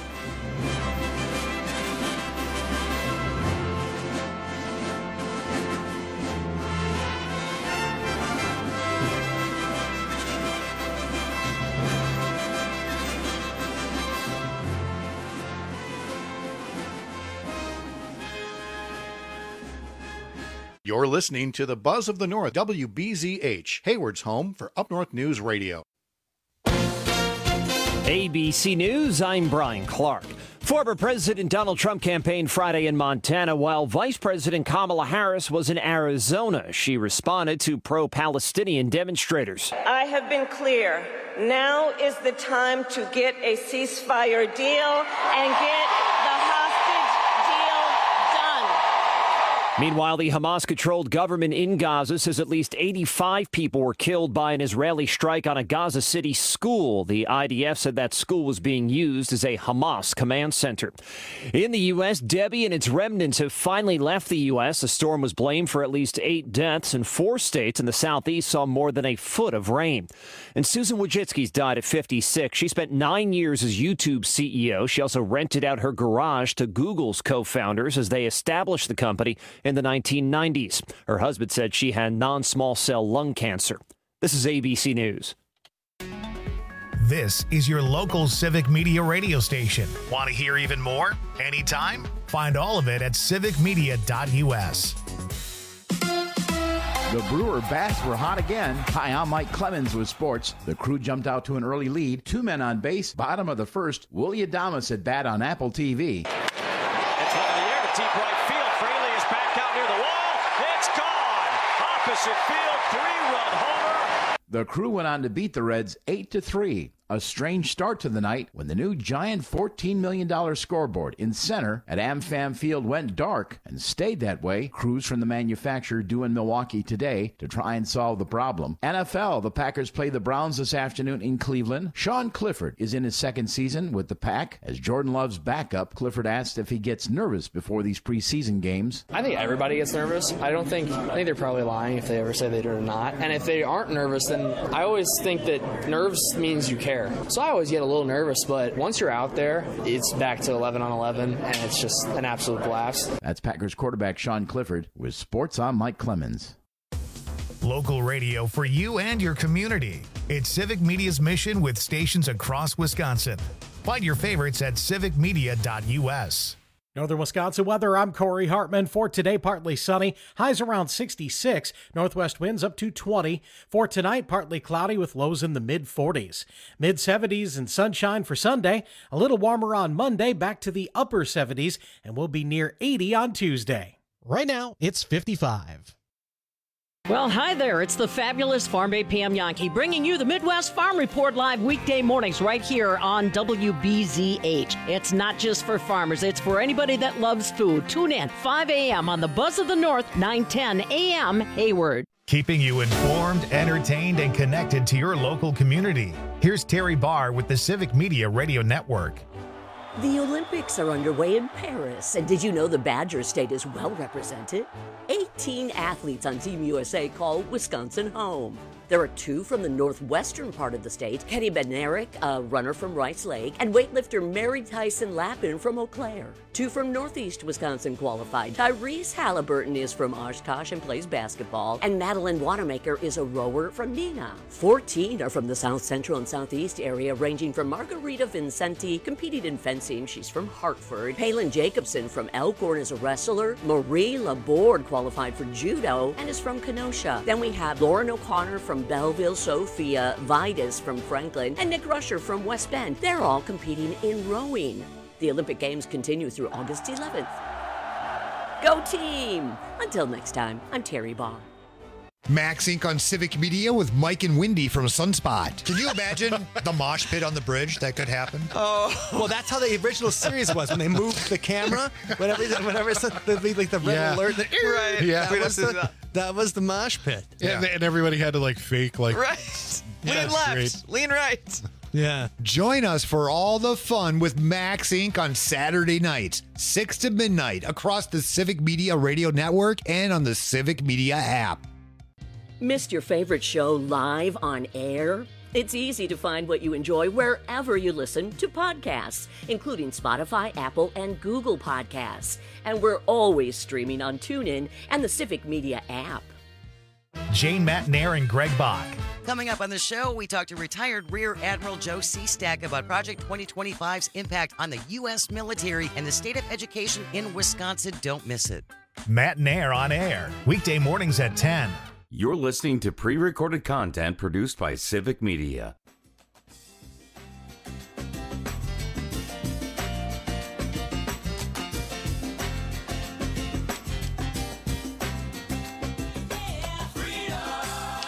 [SPEAKER 24] You're listening to the Buzz of the North, WBZH, Hayward's home for Up North News Radio.
[SPEAKER 25] ABC News, I'm Brian Clark. Former President Donald Trump campaigned Friday in Montana while Vice President Kamala Harris was in Arizona. She responded to pro-Palestinian demonstrators.
[SPEAKER 26] I have been clear. Now is the time to get a ceasefire deal and get the hostage deal done.
[SPEAKER 25] Meanwhile, the Hamas-controlled government in Gaza says at least 85 people were killed by an Israeli strike on a Gaza City school. The IDF said that school was being used as a Hamas command center. In the U.S., Debbie and its remnants have finally left the U.S. The storm was blamed for at least 8 deaths, and 4 states in the southeast saw more than a foot of rain. And Susan Wojcicki's died at 56. She spent 9 years as YouTube's CEO. She also rented out her garage to Google's co-founders as they established the company in the 1990s. Her husband said she had non-small cell lung cancer. This is ABC News.
[SPEAKER 3] This is your local Civic Media radio station. Want to hear even more? Anytime? Find all of it at civicmedia.us.
[SPEAKER 7] The Brewer bats were hot again. Hi, I'm Mike Clemens with sports. The Crew jumped out to an early lead. 2 men on base. Bottom of the first. Willie Adames at bat on Apple TV.
[SPEAKER 8] It's one in the air to deep right field. Fraley is back out near the wall. It's gone. Opposite field, 3-run homer.
[SPEAKER 7] The Crew went on to beat the Reds 8-3. A strange start to the night when the new giant $14 million scoreboard in center at AmFam Field went dark and stayed that way. Crews from the manufacturer due in Milwaukee today to try and solve the problem. NFL, the Packers play the Browns this afternoon in Cleveland. Sean Clifford is in his second season with the Pack. As Jordan Love's backup, Clifford asked if he gets nervous before these preseason games.
[SPEAKER 9] I think everybody gets nervous. I think they're probably lying if they ever say they do or not. And if they aren't nervous, then I always think that nerves means you care. So I always get a little nervous, but once you're out there, it's back to 11 on 11, and it's just an absolute blast.
[SPEAKER 7] That's Packers quarterback Sean Clifford with Sports on Mike Clemens.
[SPEAKER 3] Local radio for you and your community. It's Civic Media's mission with stations across Wisconsin. Find your favorites at civicmedia.us.
[SPEAKER 6] Northern Wisconsin weather, I'm Corey Hartman. For today, partly sunny, highs around 66, northwest winds up to 20. For tonight, partly cloudy with lows in the mid-40s. Mid-70s and sunshine for Sunday, a little warmer on Monday, back to the upper 70s, and we'll be near 80 on Tuesday.
[SPEAKER 13] Right now, it's 55.
[SPEAKER 10] Well, hi there. It's the fabulous Farm Bay Pam Yankee bringing you the Midwest Farm Report live weekday mornings right here on WBZH. It's not just for farmers. It's for anybody that loves food. Tune in 5 a.m. on the Buzz of the North, 9:10 a.m. Hayward.
[SPEAKER 3] Keeping you informed, entertained, and connected to your local community. Here's Terry Barr with the Civic Media Radio Network.
[SPEAKER 16] The Olympics are underway in Paris, and did you know the Badger State is well represented? 18 athletes on Team USA call Wisconsin home. There are 2 from the northwestern part of the state, Kenny Bednarik, a runner from Rice Lake, and weightlifter Mary Tyson Lappin from Eau Claire. 2 from northeast Wisconsin qualified. Tyrese Halliburton is from Oshkosh and plays basketball, and Madeline Wanamaker is a rower from Neenah. 14 are from the south central and southeast area, ranging from Margarita Vincenti, competing in fencing, she's from Hartford. Palin Jacobson from Elkhorn is a wrestler. Marie Laborde qualified for judo and is from Kenosha. Then we have Lauren O'Connor from Belleville, Sophia Vidas from Franklin, and Nick Rusher from West Bend. They're all competing in rowing. The Olympic Games continue through August 11th. Go team! Until next time, I'm Terry Barr.
[SPEAKER 11] Max Inc. on Civic Media with Mike and Wendy from Sunspot.
[SPEAKER 12] Can you imagine the mosh pit on the bridge that could happen?
[SPEAKER 27] Oh, well, that's how the original series was when they moved the camera. Whenever it's the red alert, right?
[SPEAKER 12] Yeah,
[SPEAKER 27] that was the mosh pit.
[SPEAKER 12] Yeah. And everybody had to fake
[SPEAKER 27] right. Lean left, lean right. Yeah.
[SPEAKER 11] Join us for all the fun with Max Inc. on Saturday nights, 6 to midnight, across the Civic Media Radio Network and on the Civic Media app.
[SPEAKER 16] Missed your favorite show live on air? It's easy to find what you enjoy wherever you listen to podcasts, including Spotify, Apple, and Google Podcasts. And we're always streaming on TuneIn and the Civic Media app.
[SPEAKER 3] Jane Matnair and Greg Bach.
[SPEAKER 28] Coming up on the show, we talk to retired Rear Admiral Joe Seastack about Project 2025's impact on the U.S. military and the state of education in Wisconsin. Don't miss it.
[SPEAKER 3] Matnair on air, weekday mornings at 10.
[SPEAKER 15] You're listening to pre-recorded content produced by Civic Media.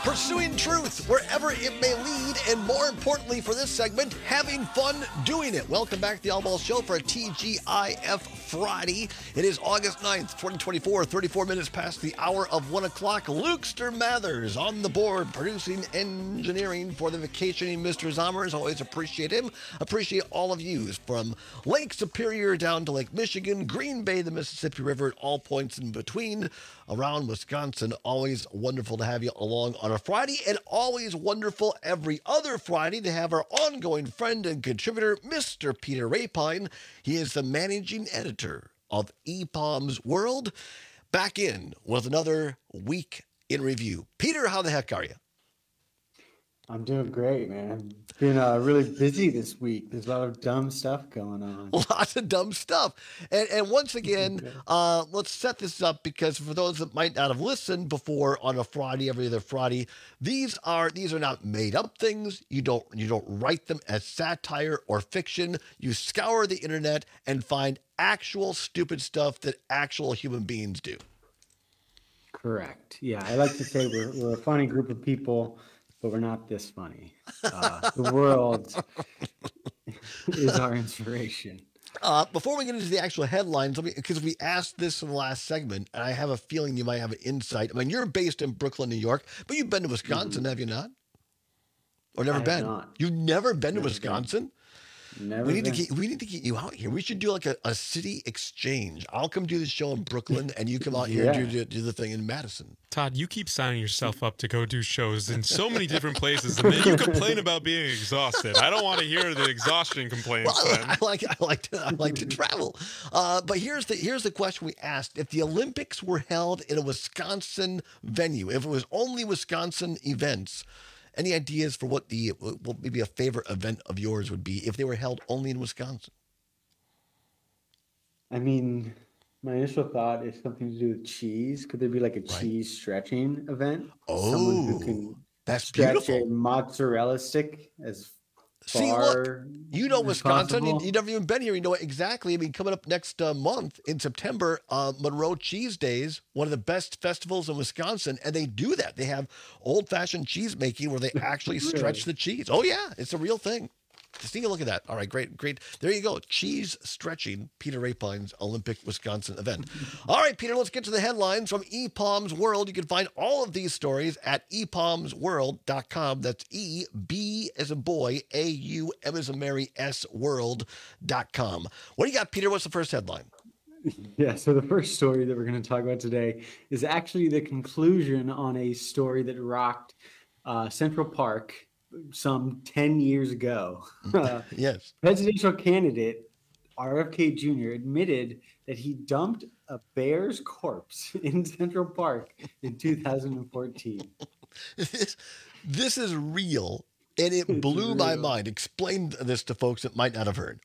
[SPEAKER 17] pursuing truth wherever it may lead, and more importantly for this segment, having fun doing it. Welcome back to the All Ball Show for a TGIF Friday. It is August 9th, 2024, 34 minutes past the hour of 1 o'clock. Lukester Mathers on the board, producing engineering for the vacationing Mr. Zommers. Always appreciate him. Appreciate all of you from Lake Superior down to Lake Michigan, Green Bay, the Mississippi River, at all points in between around Wisconsin. Always wonderful to have you along on a Friday, and always wonderful every other Friday to have our ongoing friend and contributor, Mr. Peter Rapine. He is the managing editor of EPOM's World. Back in with another week in review. Peter, how the heck are you?
[SPEAKER 1] I'm doing great, man. I've been really busy this week. There's a lot of dumb stuff going on.
[SPEAKER 17] Lots of dumb stuff. And once again, let's set this up, because for those that might not have listened before on a Friday, every other Friday, these are not made up things. You don't write them as satire or fiction. You scour the internet and find actual stupid stuff that actual human beings do.
[SPEAKER 1] Correct. Yeah, I like to say we're a funny group of people, but we're not this funny. The world is our inspiration.
[SPEAKER 17] Before we get into the actual headlines, because we asked this in the last segment, and I have a feeling you might have an insight. I mean, you're based in Brooklyn, New York, but you've been to Wisconsin, have you not? Or never been?
[SPEAKER 1] Not.
[SPEAKER 17] You've never been to Wisconsin?
[SPEAKER 1] Never
[SPEAKER 17] we need
[SPEAKER 1] been.
[SPEAKER 17] to get you out here. We should do like a city exchange. I'll come do the show in Brooklyn, and you come out here and do the thing in Madison.
[SPEAKER 18] Todd, you keep signing yourself up to go do shows in so many different places, and then you complain about being exhausted. I don't want to hear the exhaustion complaints.
[SPEAKER 17] Well, I like to travel. But here's the question we asked: if the Olympics were held in a Wisconsin venue, if it was only Wisconsin events, any ideas for what maybe a favorite event of yours would be if they were held only in Wisconsin?
[SPEAKER 1] I mean, my initial thought is something to do with cheese. Could there be like a cheese stretching event? Someone who can stretch
[SPEAKER 17] beautiful.
[SPEAKER 1] a mozzarella stick as
[SPEAKER 17] See,
[SPEAKER 1] far
[SPEAKER 17] look, you know
[SPEAKER 1] as
[SPEAKER 17] Wisconsin.
[SPEAKER 1] possible?
[SPEAKER 17] You've never even been here. You know it exactly. I mean, coming up next month in September, Monroe Cheese Days, one of the best festivals in Wisconsin, and they do that. They have old-fashioned cheese making where they actually stretch the cheese. Oh yeah, it's a real thing. Just take a look at that. All right, great. There you go. Cheese stretching, Peter Rapine's Olympic Wisconsin event. All right, Peter, let's get to the headlines from EPOM's World. You can find all of these stories at epomsworld.com. That's E-B as a boy, A-U-M as a Mary, S world.com. What do you got, Peter? What's the first headline?
[SPEAKER 1] Yeah, so the first story that we're going to talk about today is actually the conclusion on a story that rocked Central Park some 10 years ago.
[SPEAKER 17] Yes.
[SPEAKER 1] Presidential candidate RFK Jr. admitted that he dumped a bear's corpse in Central Park in 2014.
[SPEAKER 17] This is real, and it blew my mind. Explain this to folks that might not have heard.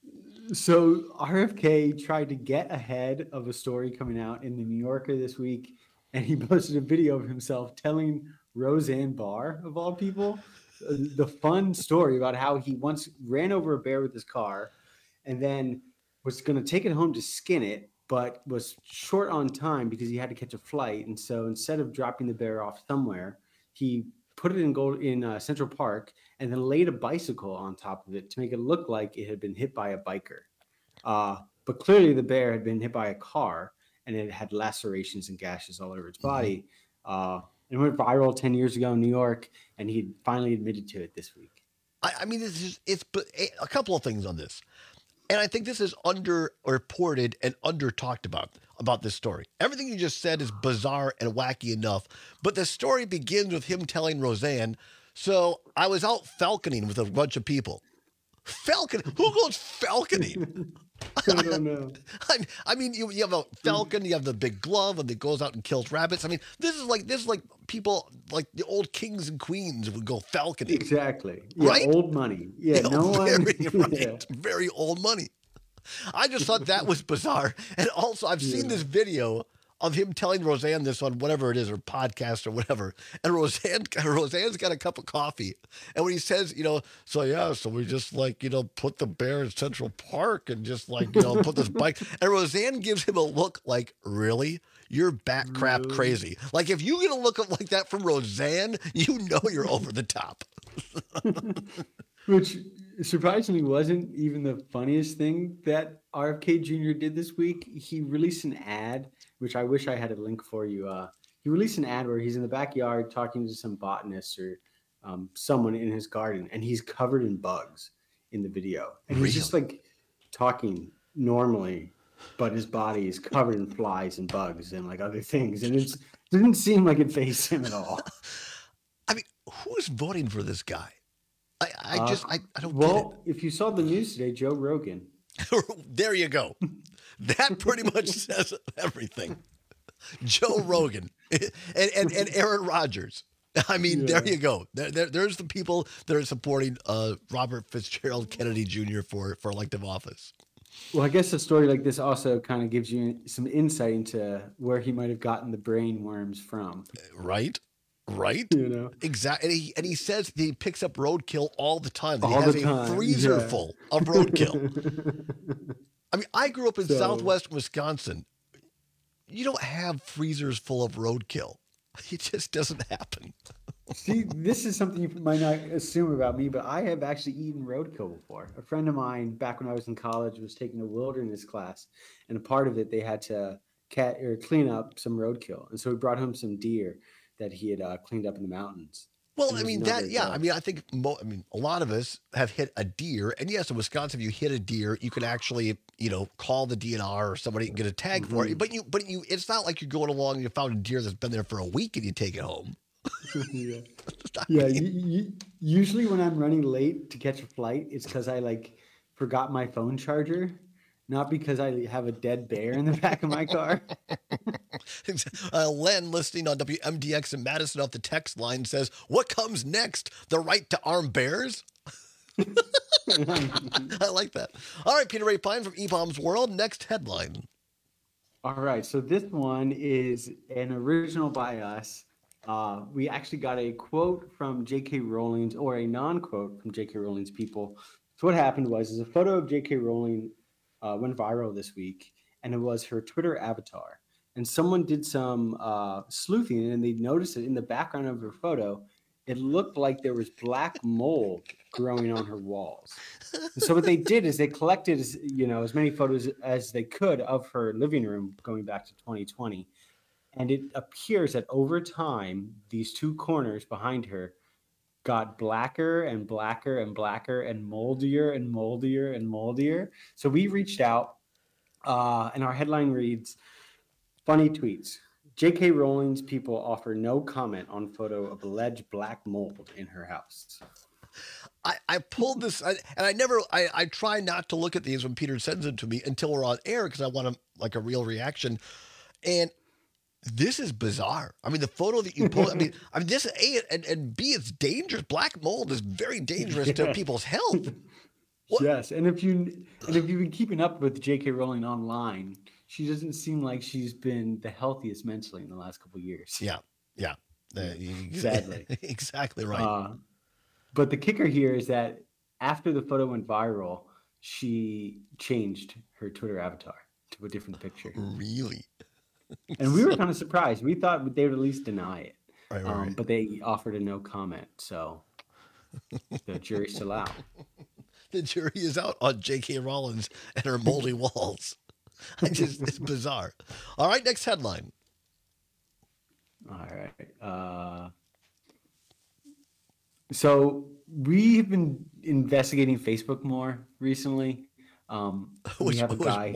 [SPEAKER 1] So RFK tried to get ahead of a story coming out in the New Yorker this week, and he posted a video of himself telling Roseanne Barr, of all people, the fun story about how he once ran over a bear with his car and then was going to take it home to skin it, but was short on time because he had to catch a flight. And so instead of dropping the bear off somewhere, he put it in Central Park and then laid a bicycle on top of it to make it look like it had been hit by a biker. But clearly the bear had been hit by a car and it had lacerations and gashes all over its body. It went viral 10 years ago in New York, and he finally admitted to it this week.
[SPEAKER 17] I mean, it's a couple of things on this. And I think this is underreported and under-talked about this story. Everything you just said is bizarre and wacky enough, but the story begins with him telling Roseanne, so I was out falconing with a bunch of people. Falcon? Who goes falconing?
[SPEAKER 1] I don't know.
[SPEAKER 17] I mean, you have a falcon, you have the big glove, and it goes out and kills rabbits. I mean, this is like people like the old kings and queens would go falconing.
[SPEAKER 1] Exactly. Yeah,
[SPEAKER 17] right?
[SPEAKER 1] Old money. Yeah, no one.
[SPEAKER 17] Very old money. I just thought that was bizarre. And also, I've seen this video of him telling Roseanne this on whatever it is, or podcast or whatever. And Roseanne's got a cup of coffee. And when he says, so we just put the bear in Central Park and just put this bike. And Roseanne gives him a look like, really? you're bat crap crazy. Like, if you get a look like that from Roseanne, you know you're over the top.
[SPEAKER 1] Which surprisingly wasn't even the funniest thing that RFK Jr. did this week. He released an ad, which I wish I had a link for you. He released an ad where he's in the backyard talking to some botanist or someone in his garden, and he's covered in bugs in the video. And he's just like talking normally, but his body is covered in flies and bugs and like other things. And it didn't seem like it fazed him at all.
[SPEAKER 17] I mean, who's voting for this guy? I don't get it.
[SPEAKER 1] Well, if you saw the news today, Joe Rogan.
[SPEAKER 17] There you go. That pretty much says everything. Joe Rogan and Aaron Rodgers. I mean, there you go. There's the people that are supporting Robert Fitzgerald Kennedy Jr. for elective office.
[SPEAKER 1] Well, I guess a story like this also kind of gives you some insight into where he might have gotten the brain worms from.
[SPEAKER 17] Right?
[SPEAKER 1] You know,
[SPEAKER 17] exactly. And he says he picks up roadkill all the time.
[SPEAKER 1] All
[SPEAKER 17] he has
[SPEAKER 1] the time.
[SPEAKER 17] a freezer full of roadkill. I mean, I grew up in Southwest Wisconsin. You don't have freezers full of roadkill. It just doesn't happen.
[SPEAKER 1] See, this is something you might not assume about me, but I have actually eaten roadkill before. A friend of mine, back when I was in college, was taking a wilderness class, and a part of it, they had to clean up some roadkill. And so we brought home some deer that he had cleaned up in the mountains.
[SPEAKER 17] Well, I mean, I mean, I think, a lot of us have hit a deer. And yes, in Wisconsin, if you hit a deer, you can actually, call the DNR or somebody and get a tag for it. But it's not like you're going along and you found a deer that's been there for a week and you take it home.
[SPEAKER 1] Usually when I'm running late to catch a flight, it's because I forgot my phone charger. Not because I have a dead bear in the back of my car.
[SPEAKER 17] Len, listening on WMDX in Madison off the text line, says, "What comes next? The right to arm bears?" I like that. All right, Peter Ray Pine from E-Bombs World. Next headline.
[SPEAKER 1] All right, so this one is an original by us. We actually got a quote from J.K. Rowling's, or a non-quote from J.K. Rowling's people. So what happened was a photo of J.K. Rowling went viral this week, and it was her Twitter avatar. And someone did some sleuthing, and they noticed that in the background of her photo, it looked like there was black mold growing on her walls. And so what they did is they collected, as many photos as they could of her living room going back to 2020. And it appears that over time, these two corners behind her got blacker and blacker and blacker and moldier and moldier and moldier. So we reached out, and our headline reads, "Funny tweets. J.K. Rowling's people offer no comment on photo of alleged black mold in her house."
[SPEAKER 17] I pulled this, and I try not to look at these when Peter sends them to me until we're on air because I want a real reaction. And this is bizarre. I mean, the photo that you post, I mean, this A and B, it's dangerous. Black mold is very dangerous to people's health. What?
[SPEAKER 1] Yes, and if you've been keeping up with J.K. Rowling online, she doesn't seem like she's been the healthiest mentally in the last couple of years.
[SPEAKER 17] Yeah.
[SPEAKER 1] Sadly.
[SPEAKER 17] Exactly right.
[SPEAKER 1] But the kicker here is that after the photo went viral, she changed her Twitter avatar to a different picture.
[SPEAKER 17] Really?
[SPEAKER 1] And we were kind of surprised. We thought they would at least deny it.
[SPEAKER 17] Right.
[SPEAKER 1] But they offered a no comment. So the jury's still out.
[SPEAKER 17] The jury is out on J.K. Rowling and her moldy walls. It's bizarre. All right, next headline.
[SPEAKER 1] All right. So we have been investigating Facebook more recently. We have a guy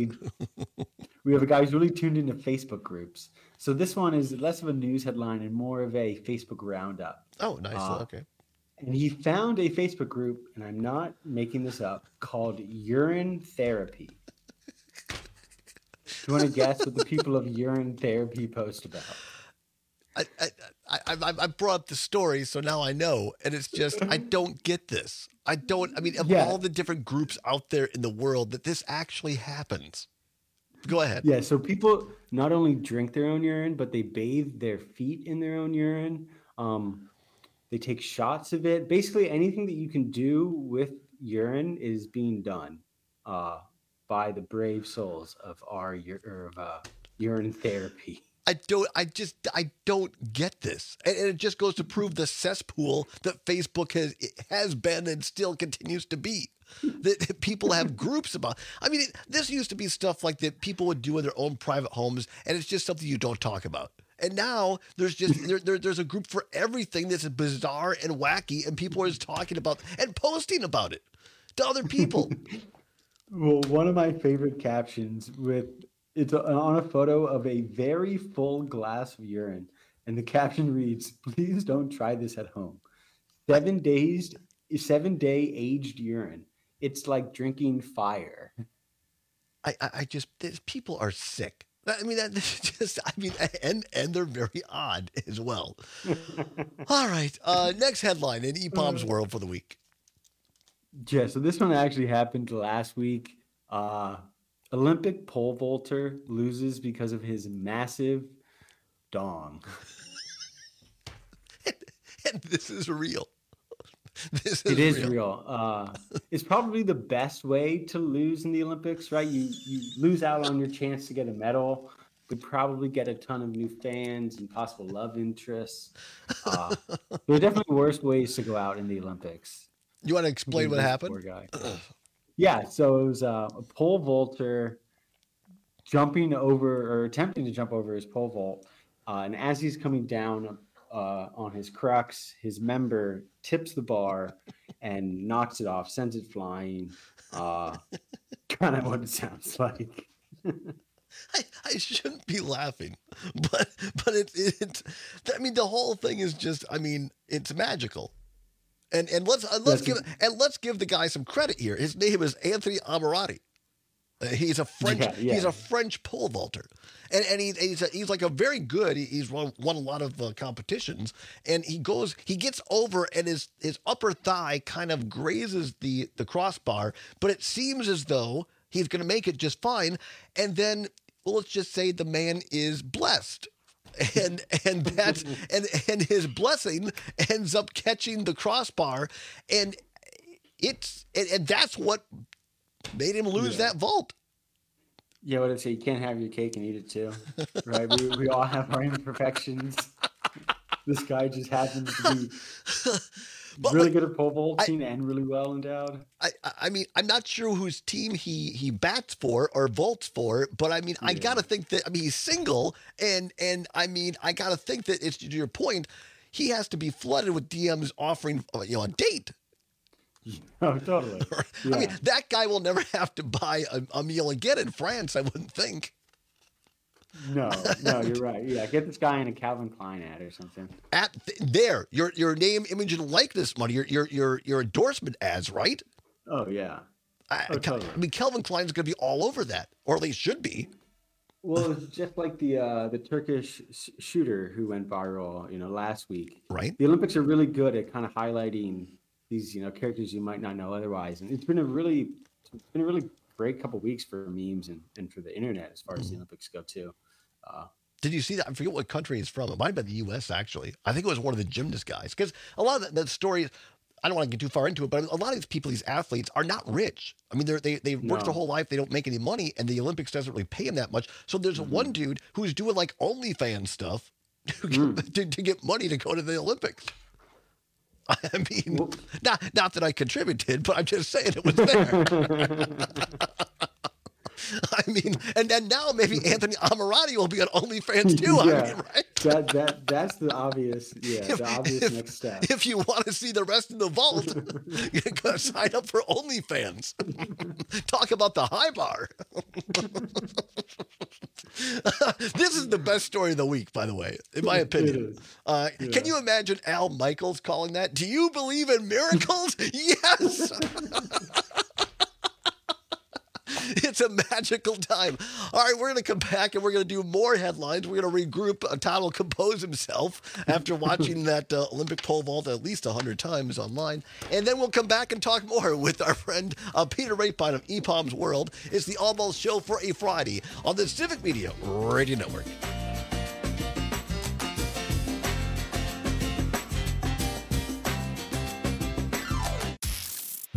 [SPEAKER 1] who's really tuned into Facebook groups. So this one is less of a news headline and more of a Facebook roundup.
[SPEAKER 17] Oh, nice. Okay.
[SPEAKER 1] And he found a Facebook group, and I'm not making this up, called Urine Therapy. Do you want to guess what the people of Urine Therapy post about?
[SPEAKER 17] I brought up the story, so now I know, and it's just I don't get this. Of all the different groups out there in the world, that this actually happens. Go ahead.
[SPEAKER 1] Yeah, so people not only drink their own urine, but they bathe their feet in their own urine. They take shots of it. Basically, anything that you can do with urine is being done by the brave souls of urine therapy.
[SPEAKER 17] I don't get this. And it just goes to prove the cesspool that Facebook has been and still continues to be. That people have groups about. I mean, this used to be stuff like that people would do in their own private homes, and it's just something you don't talk about. And now there's just there's a group for everything that's bizarre and wacky, and people are just talking about and posting about it to other people.
[SPEAKER 1] Well, one of my favorite captions it's on a photo of a very full glass of urine, and the caption reads, "Please don't try this at home. 7-day aged urine. It's like drinking fire."
[SPEAKER 17] I just people are sick. I mean, and they're very odd as well. All right, next headline in EPOM's world for the week.
[SPEAKER 1] Yeah, so this one actually happened last week. Olympic pole vaulter loses because of his massive dong.
[SPEAKER 17] And this is real.
[SPEAKER 1] It is real. It's probably the best way to lose in the Olympics, right? You lose out on your chance to get a medal. You probably get a ton of new fans and possible love interests. There are definitely worse ways to go out in the Olympics.
[SPEAKER 17] You want to explain what happened?
[SPEAKER 1] Poor guy. Yeah, so it was a pole vaulter jumping over or attempting to jump over his pole vault. And as he's coming down on his crux, his member tips the bar and knocks it off, sends it flying. Kind of what it sounds like.
[SPEAKER 17] I shouldn't be laughing, but it's I mean, the whole thing is just, I mean, it's magical. And let's give the guy some credit here. His name is Anthony Ammirati. He's a French he's a French pole vaulter, and he's like a very good. He's won a lot of competitions, and he gets over, and his upper thigh kind of grazes the crossbar, but it seems as though he's going to make it just fine. And then, well, let's just say the man is blessed. And that's and his blessing ends up catching the crossbar, and that's what made him lose that vault.
[SPEAKER 1] Yeah, what I'd say, you can't have your cake and eat it too, right? We all have our imperfections. This guy just happens to be really good at pole vaulting and really well endowed.
[SPEAKER 17] I mean, I'm not sure whose team he bats for or vaults for, but I mean, I gotta think that, I mean, he's single, and I mean, I gotta think that it's, to your point, he has to be flooded with DMs offering a date.
[SPEAKER 1] Oh, totally. Yeah.
[SPEAKER 17] I mean, that guy will never have to buy a meal again in France, I wouldn't think.
[SPEAKER 1] No, you're right. Yeah, get this guy in a Calvin Klein ad or something.
[SPEAKER 17] Your name, image, and likeness money, your endorsement ads, right?
[SPEAKER 1] Oh yeah.
[SPEAKER 17] Totally. I mean, Calvin Klein's going to be all over that, or at least should be.
[SPEAKER 1] Well, it's just like the Turkish shooter who went viral, last week.
[SPEAKER 17] Right.
[SPEAKER 1] The Olympics are really good at kind of highlighting these, characters you might not know otherwise, and it's been a really great couple weeks for memes and for the internet as far as the Olympics go too.
[SPEAKER 17] Did you see that? I forget what country it's from. It might have been the U.S. actually. I think it was one of the gymnast guys, because a lot of that story. I don't want to get too far into it, but a lot of these people, these athletes, are not rich. I mean, they've worked their whole life. They don't make any money, and the Olympics doesn't really pay them that much. So there's one dude who's doing like OnlyFans stuff to get money to go to the Olympics. I mean, not that I contributed, but I'm just saying it was there. I mean, and then now maybe Anthony Ammirati will be on OnlyFans too.
[SPEAKER 1] Yeah,
[SPEAKER 17] I mean, right?
[SPEAKER 1] That's the obvious, next step.
[SPEAKER 17] If you want to see the rest of the vault, you gotta sign up for OnlyFans. Talk about the high bar. This is the best story of the week, by the way, in my opinion. Can you imagine Al Michaels calling that? Do you believe in miracles? Yes. It's a magical time. All right, we're going to come back and we're going to do more headlines. We're going to regroup. Tom will compose himself after watching that Olympic pole vault at least 100 times online. And then we'll come back and talk more with our friend Peter Rapine of EPOM's World. It's the Almost Show for a Friday on the Civic Media Radio Network.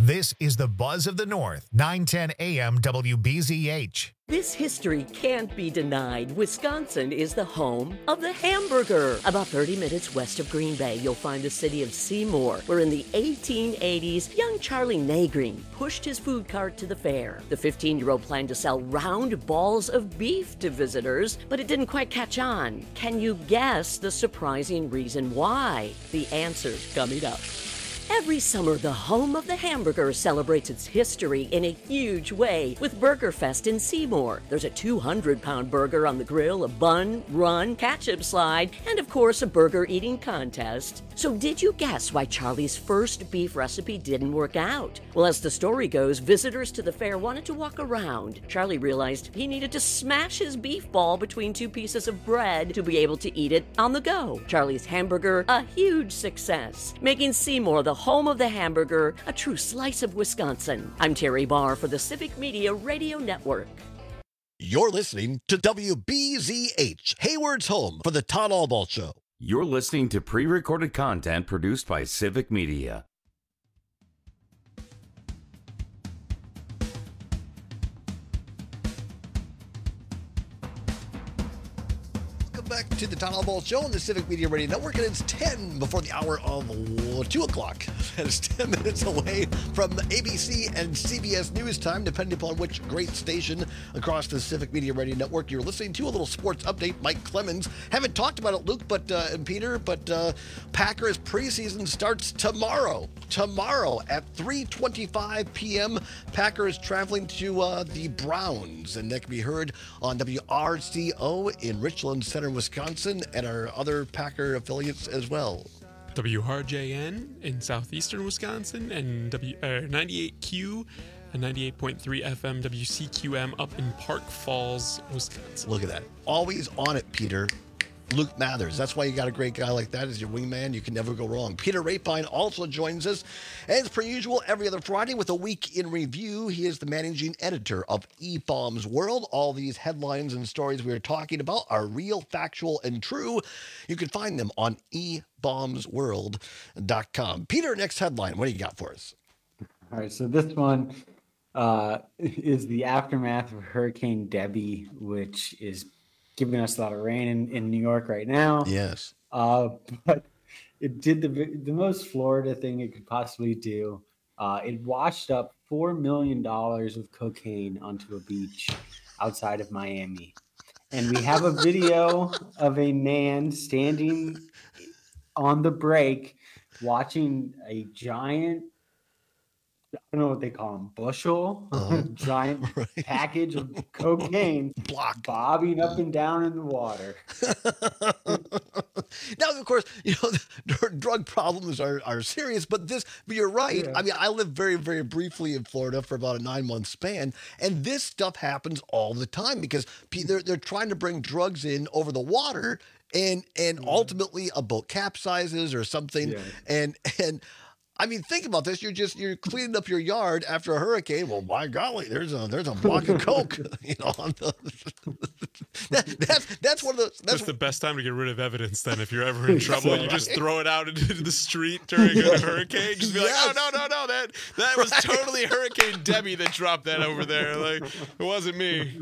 [SPEAKER 3] This is the Buzz of the North, 910 AM WBZH.
[SPEAKER 16] This history can't be denied. Wisconsin is the home of the hamburger. About 30 minutes west of Green Bay, you'll find the city of Seymour, where in the 1880s, young Charlie Nagreen pushed his food cart to the fair. The 15-year-old planned to sell round balls of beef to visitors, but it didn't quite catch on. Can you guess the surprising reason why? The answer's coming up. Every summer, the home of the hamburger celebrates its history in a huge way with Burger Fest in Seymour. There's a 200-pound burger on the grill, a bun, run, ketchup slide, and of course, a burger eating contest. So did you guess why Charlie's first beef recipe didn't work out? Well, as the story goes, visitors to the fair wanted to walk around. Charlie realized he needed to smash his beef ball between two pieces of bread to be able to eat it on the go. Charlie's hamburger, a huge success, making Seymour the home of the hamburger, a true slice of Wisconsin. I'm Terry Barr for the Civic Media Radio Network.
[SPEAKER 17] You're listening to WBZH, Hayward's home for the Todd Allball Show.
[SPEAKER 15] You're listening to pre-recorded content produced by Civic Media.
[SPEAKER 17] Back to the Todd Allball Show on the Civic Media Radio Network, and it's 10 before the hour of 2 o'clock. That is 10 minutes away from ABC and CBS News time, depending upon which great station across the Civic Media Radio Network you're listening to. A little sports update. Mike Clemens. Haven't talked about it, Luke, and Peter, but Packers preseason starts tomorrow. Tomorrow at 3:25 p.m. Packers traveling to the Browns, and that can be heard on WRCO in Richland Center, Wisconsin, and our other Packer affiliates as well.
[SPEAKER 18] WRJN in southeastern Wisconsin, and 98Q and 98.3 FM WCQM up in Park Falls, Wisconsin.
[SPEAKER 17] Look at that. Always on it, Peter. Luke Mathers. That's why you got a great guy like that as your wingman. You can never go wrong. Peter Rapine also joins us, as per usual, every other Friday with a week in review. He is the managing editor of E-Bombs World. All these headlines and stories we are talking about are real, factual, and true. You can find them on ebombsworld.com. Peter, next headline. What do you got for us?
[SPEAKER 1] All right, so this one is the aftermath of Hurricane Debbie, which is giving us a lot of rain in New York right now.
[SPEAKER 17] Yes.
[SPEAKER 1] But it did the most Florida thing it could possibly do. It washed up $4 million of cocaine onto a beach outside of Miami. And we have a video of a man standing on the break watching a giant, I don't know what they call them, bushel, giant package of cocaine bobbing up and down in the water.
[SPEAKER 17] Now, of course, drug problems are serious, but you're right. Yeah. I mean, I lived very, very briefly in Florida for about a 9-month span, and this stuff happens all the time because they're trying to bring drugs in over the water, and ultimately a boat capsizes or something, and I mean, think about this. You're cleaning up your yard after a hurricane. Well, my golly, there's a block of coke. That's one of those. That's
[SPEAKER 18] the best time to get rid of evidence. Then, if you're ever in trouble, you just throw it out into the street during a hurricane. Just be like, oh no, that was totally Hurricane Debbie that dropped that over there. Like, it wasn't me.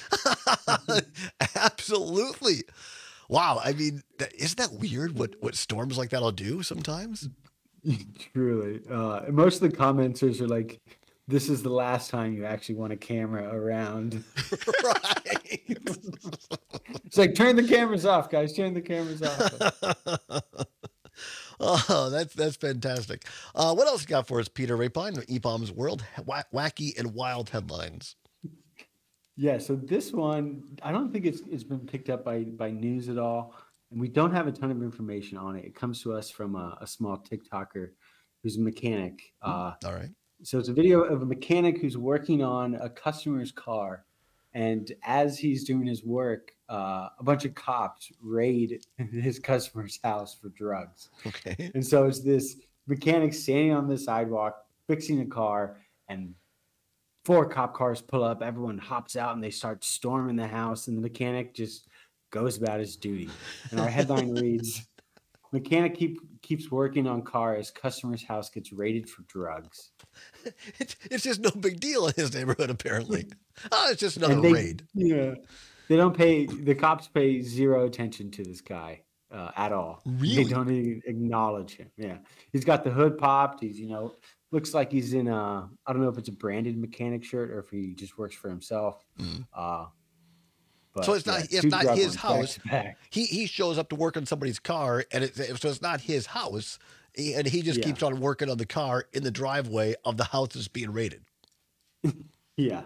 [SPEAKER 17] Absolutely. Wow. I mean, isn't that weird? What storms like that'll do sometimes?
[SPEAKER 1] Truly. Most of the commenters are like, this is the last time you actually want a camera around.
[SPEAKER 17] Right.
[SPEAKER 1] It's like, turn the cameras off, guys. Turn the cameras off.
[SPEAKER 17] Oh, that's fantastic. What else you got for us, Peter Rapine? E-Bombs World, wacky and wild headlines.
[SPEAKER 1] Yeah, so this one, I don't think it's been picked up by news at all. And we don't have a ton of information on it. It comes to us from a small TikToker who's a mechanic.
[SPEAKER 17] All right.
[SPEAKER 1] So it's a video of a mechanic who's working on a customer's car. And as he's doing his work, a bunch of cops raid his customer's house for drugs.
[SPEAKER 17] Okay.
[SPEAKER 1] And so it's this mechanic standing on the sidewalk, fixing a car, and 4 cop cars pull up. Everyone hops out and they start storming the house. And the mechanic just goes about his duty. And our headline reads, mechanic keeps working on car as customer's house gets raided for drugs.
[SPEAKER 17] It's just no big deal in his neighborhood, apparently. Oh, it's just another raid.
[SPEAKER 1] Yeah. The cops pay zero attention to this guy at all.
[SPEAKER 17] Really?
[SPEAKER 1] They don't even acknowledge him. Yeah. He's got the hood popped. He's, looks like he's in I don't know if it's a branded mechanic shirt or if he just works for himself. But,
[SPEAKER 17] so it's not his house.
[SPEAKER 1] Back.
[SPEAKER 17] He shows up to work on somebody's car, and so it's not his house, and he just keeps on working on the car in the driveway of the house that's being raided.
[SPEAKER 1] Yeah.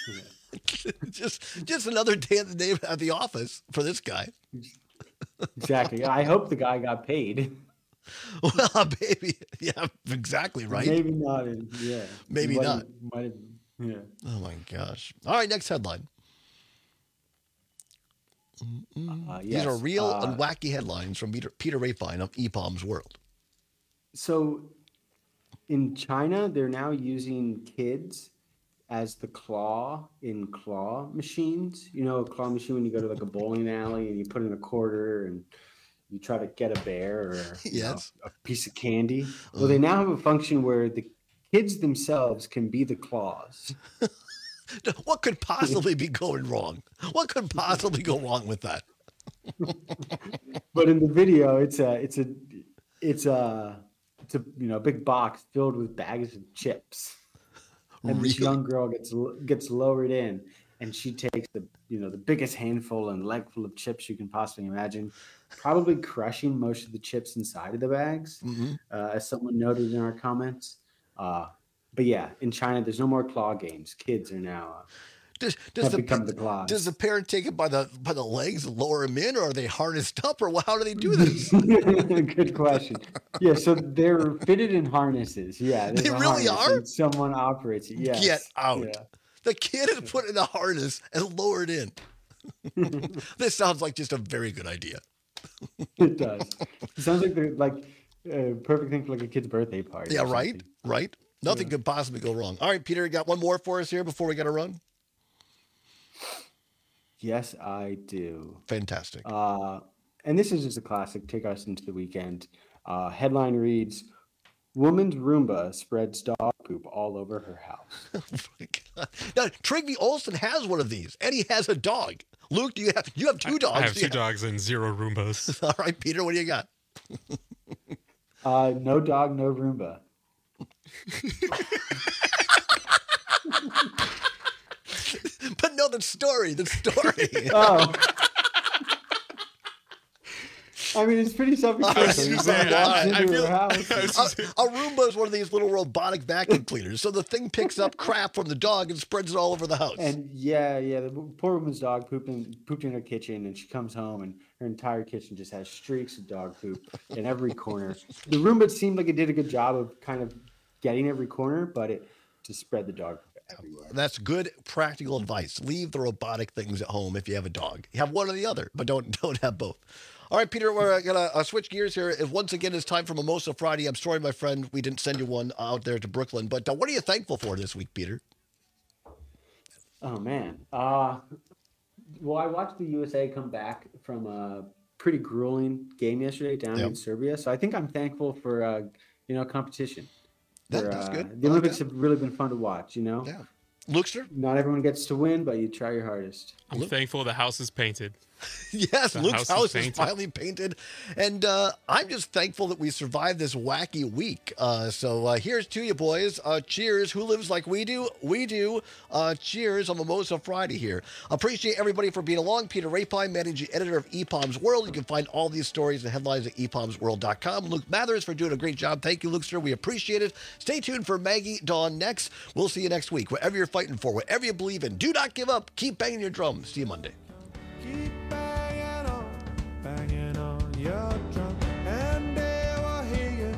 [SPEAKER 17] just another day at the office for this guy.
[SPEAKER 1] Exactly. I hope the guy got paid.
[SPEAKER 17] Well, maybe. Yeah, exactly right.
[SPEAKER 1] Maybe not. Yeah.
[SPEAKER 17] Maybe not.
[SPEAKER 1] Yeah.
[SPEAKER 17] Oh my gosh. All right, next headline.
[SPEAKER 1] Yes,
[SPEAKER 17] These are real and wacky headlines from Peter Rapine of EPOM's World.
[SPEAKER 1] So in China, they're now using kids as the claw in claw machines. A claw machine when you go to like a bowling alley and you put in a quarter and you try to get a bear or a piece of candy. Well, they now have a function where the kids themselves can be the claws.
[SPEAKER 17] What could possibly be going wrong? What could possibly go wrong with that?
[SPEAKER 1] But in the video, it's a big box filled with bags of chips, and this young girl gets lowered in, and she takes the biggest handful and leg full of chips you can possibly imagine, probably crushing most of the chips inside of the bags, as someone noted in our comments. But yeah, in China, there's no more claw games. Kids are now have become the claws.
[SPEAKER 17] Does the parent take it by the legs and lower him in, or are they harnessed up, or how do they do this?
[SPEAKER 1] Good question. Yeah, so they're fitted in harnesses. Yeah,
[SPEAKER 17] they really are.
[SPEAKER 1] Someone operates it. Yes.
[SPEAKER 17] Get out.
[SPEAKER 1] Yeah.
[SPEAKER 17] The kid is put in a harness and lowered in. This sounds like just a very good idea.
[SPEAKER 1] It does. It sounds like they're perfect thing for like a kid's birthday party.
[SPEAKER 17] Yeah, right. Nothing could possibly go wrong. All right, Peter, you got one more for us here before we got to run?
[SPEAKER 1] Yes, I do.
[SPEAKER 17] Fantastic.
[SPEAKER 1] And this is just a classic. Take us into the weekend. Headline reads, "Woman's Roomba spreads dog poop all over her house."
[SPEAKER 17] Oh my God. Now, Trygve Olsen has one of these, and he has a dog. Luke, you have two dogs.
[SPEAKER 18] I have two dogs and 0 Roombas.
[SPEAKER 17] All right, Peter, what do you got?
[SPEAKER 1] No dog, no Roomba.
[SPEAKER 17] But no, the story.
[SPEAKER 1] Oh. I mean, it's pretty self-explanatory.
[SPEAKER 17] A Roomba is one of these little robotic vacuum cleaners. So the thing picks up crap from the dog and spreads it all over the house.
[SPEAKER 1] And the poor woman's dog pooped in her kitchen, and she comes home, and her entire kitchen just has streaks of dog poop in every corner. The Roomba seemed like it did a good job of kind of getting every corner, but it just spread the dog everywhere.
[SPEAKER 17] That's good practical advice. Leave the robotic things at home if you have a dog. You have one or the other, but don't have both. All right, Peter, we're going to switch gears here. Once again, it's time for Mimosa Friday. I'm sorry, my friend, we didn't send you one out there to Brooklyn, but what are you thankful for this week, Peter?
[SPEAKER 1] Oh, man. Well, I watched the USA come back from a pretty grueling game yesterday down in Serbia, so I think I'm thankful for, competition.
[SPEAKER 17] That's good.
[SPEAKER 1] The Olympics have really been fun to watch,
[SPEAKER 17] Yeah. Lukester?
[SPEAKER 1] Not everyone gets to win, but you try your hardest.
[SPEAKER 18] I'm thankful the house is painted.
[SPEAKER 17] Yes, Luke's house is finally painted. And I'm just thankful that we survived this wacky week. So here's to you, boys. Cheers. Who lives like we do? We do. Cheers on Mimosa Friday here. Appreciate everybody for being along. Peter Rapine, managing editor of EPOM's World. You can find all these stories and headlines at epomsworld.com. Luke Mathers for doing a great job. Thank you, Luke, sir. We appreciate it. Stay tuned for Maggie Dawn next. We'll see you next week. Whatever you're fighting for, whatever you believe in, do not give up. Keep banging your drum. See you Monday.
[SPEAKER 2] Keep banging on your drum, and they will hear you.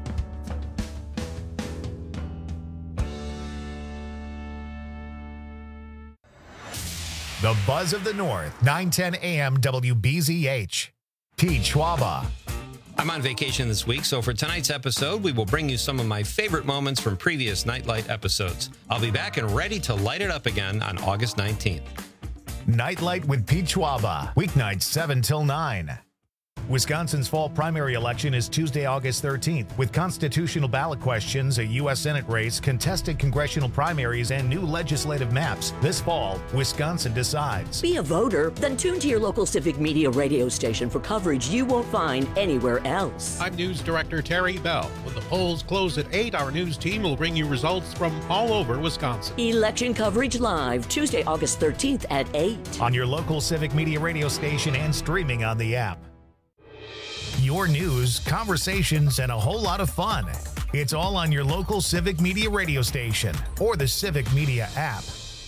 [SPEAKER 3] The Buzz of the North, 910 AM WBZH. Pete Schwaba.
[SPEAKER 4] I'm on vacation this week, so for tonight's episode, we will bring you some of my favorite moments from previous Nightlight episodes. I'll be back and ready to light it up again on August 19th.
[SPEAKER 3] Nightlight with Pete Schwaba, weeknights 7 till 9. Wisconsin's fall primary election is Tuesday, August 13th, with constitutional ballot questions, a U.S. Senate race, contested congressional primaries, and new legislative maps. This fall, Wisconsin decides.
[SPEAKER 16] Be a voter? Then tune to your local Civic Media radio station for coverage you won't find anywhere else.
[SPEAKER 13] I'm News Director Terry Bell. When the polls close at 8, our news team will bring you results from all over Wisconsin.
[SPEAKER 16] Election coverage live, Tuesday, August 13th at 8.
[SPEAKER 3] On your local Civic Media radio station and streaming on the app. Your news, conversations, and a whole lot of fun. It's all on your local Civic Media radio station or the Civic Media app.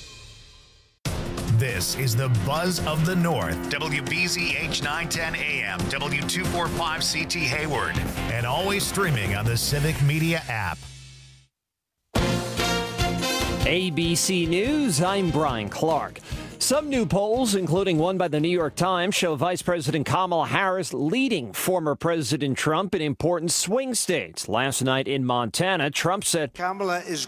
[SPEAKER 3] This is the Buzz of the North, WBZH 910 AM, W245CT Hayward, and always streaming on the Civic Media app.
[SPEAKER 25] ABC News, I'm Brian Clark. Some new polls, including one by the New York Times, show Vice President Kamala Harris leading former President Trump in important swing states. Last night in Montana, Trump said
[SPEAKER 5] Kamala is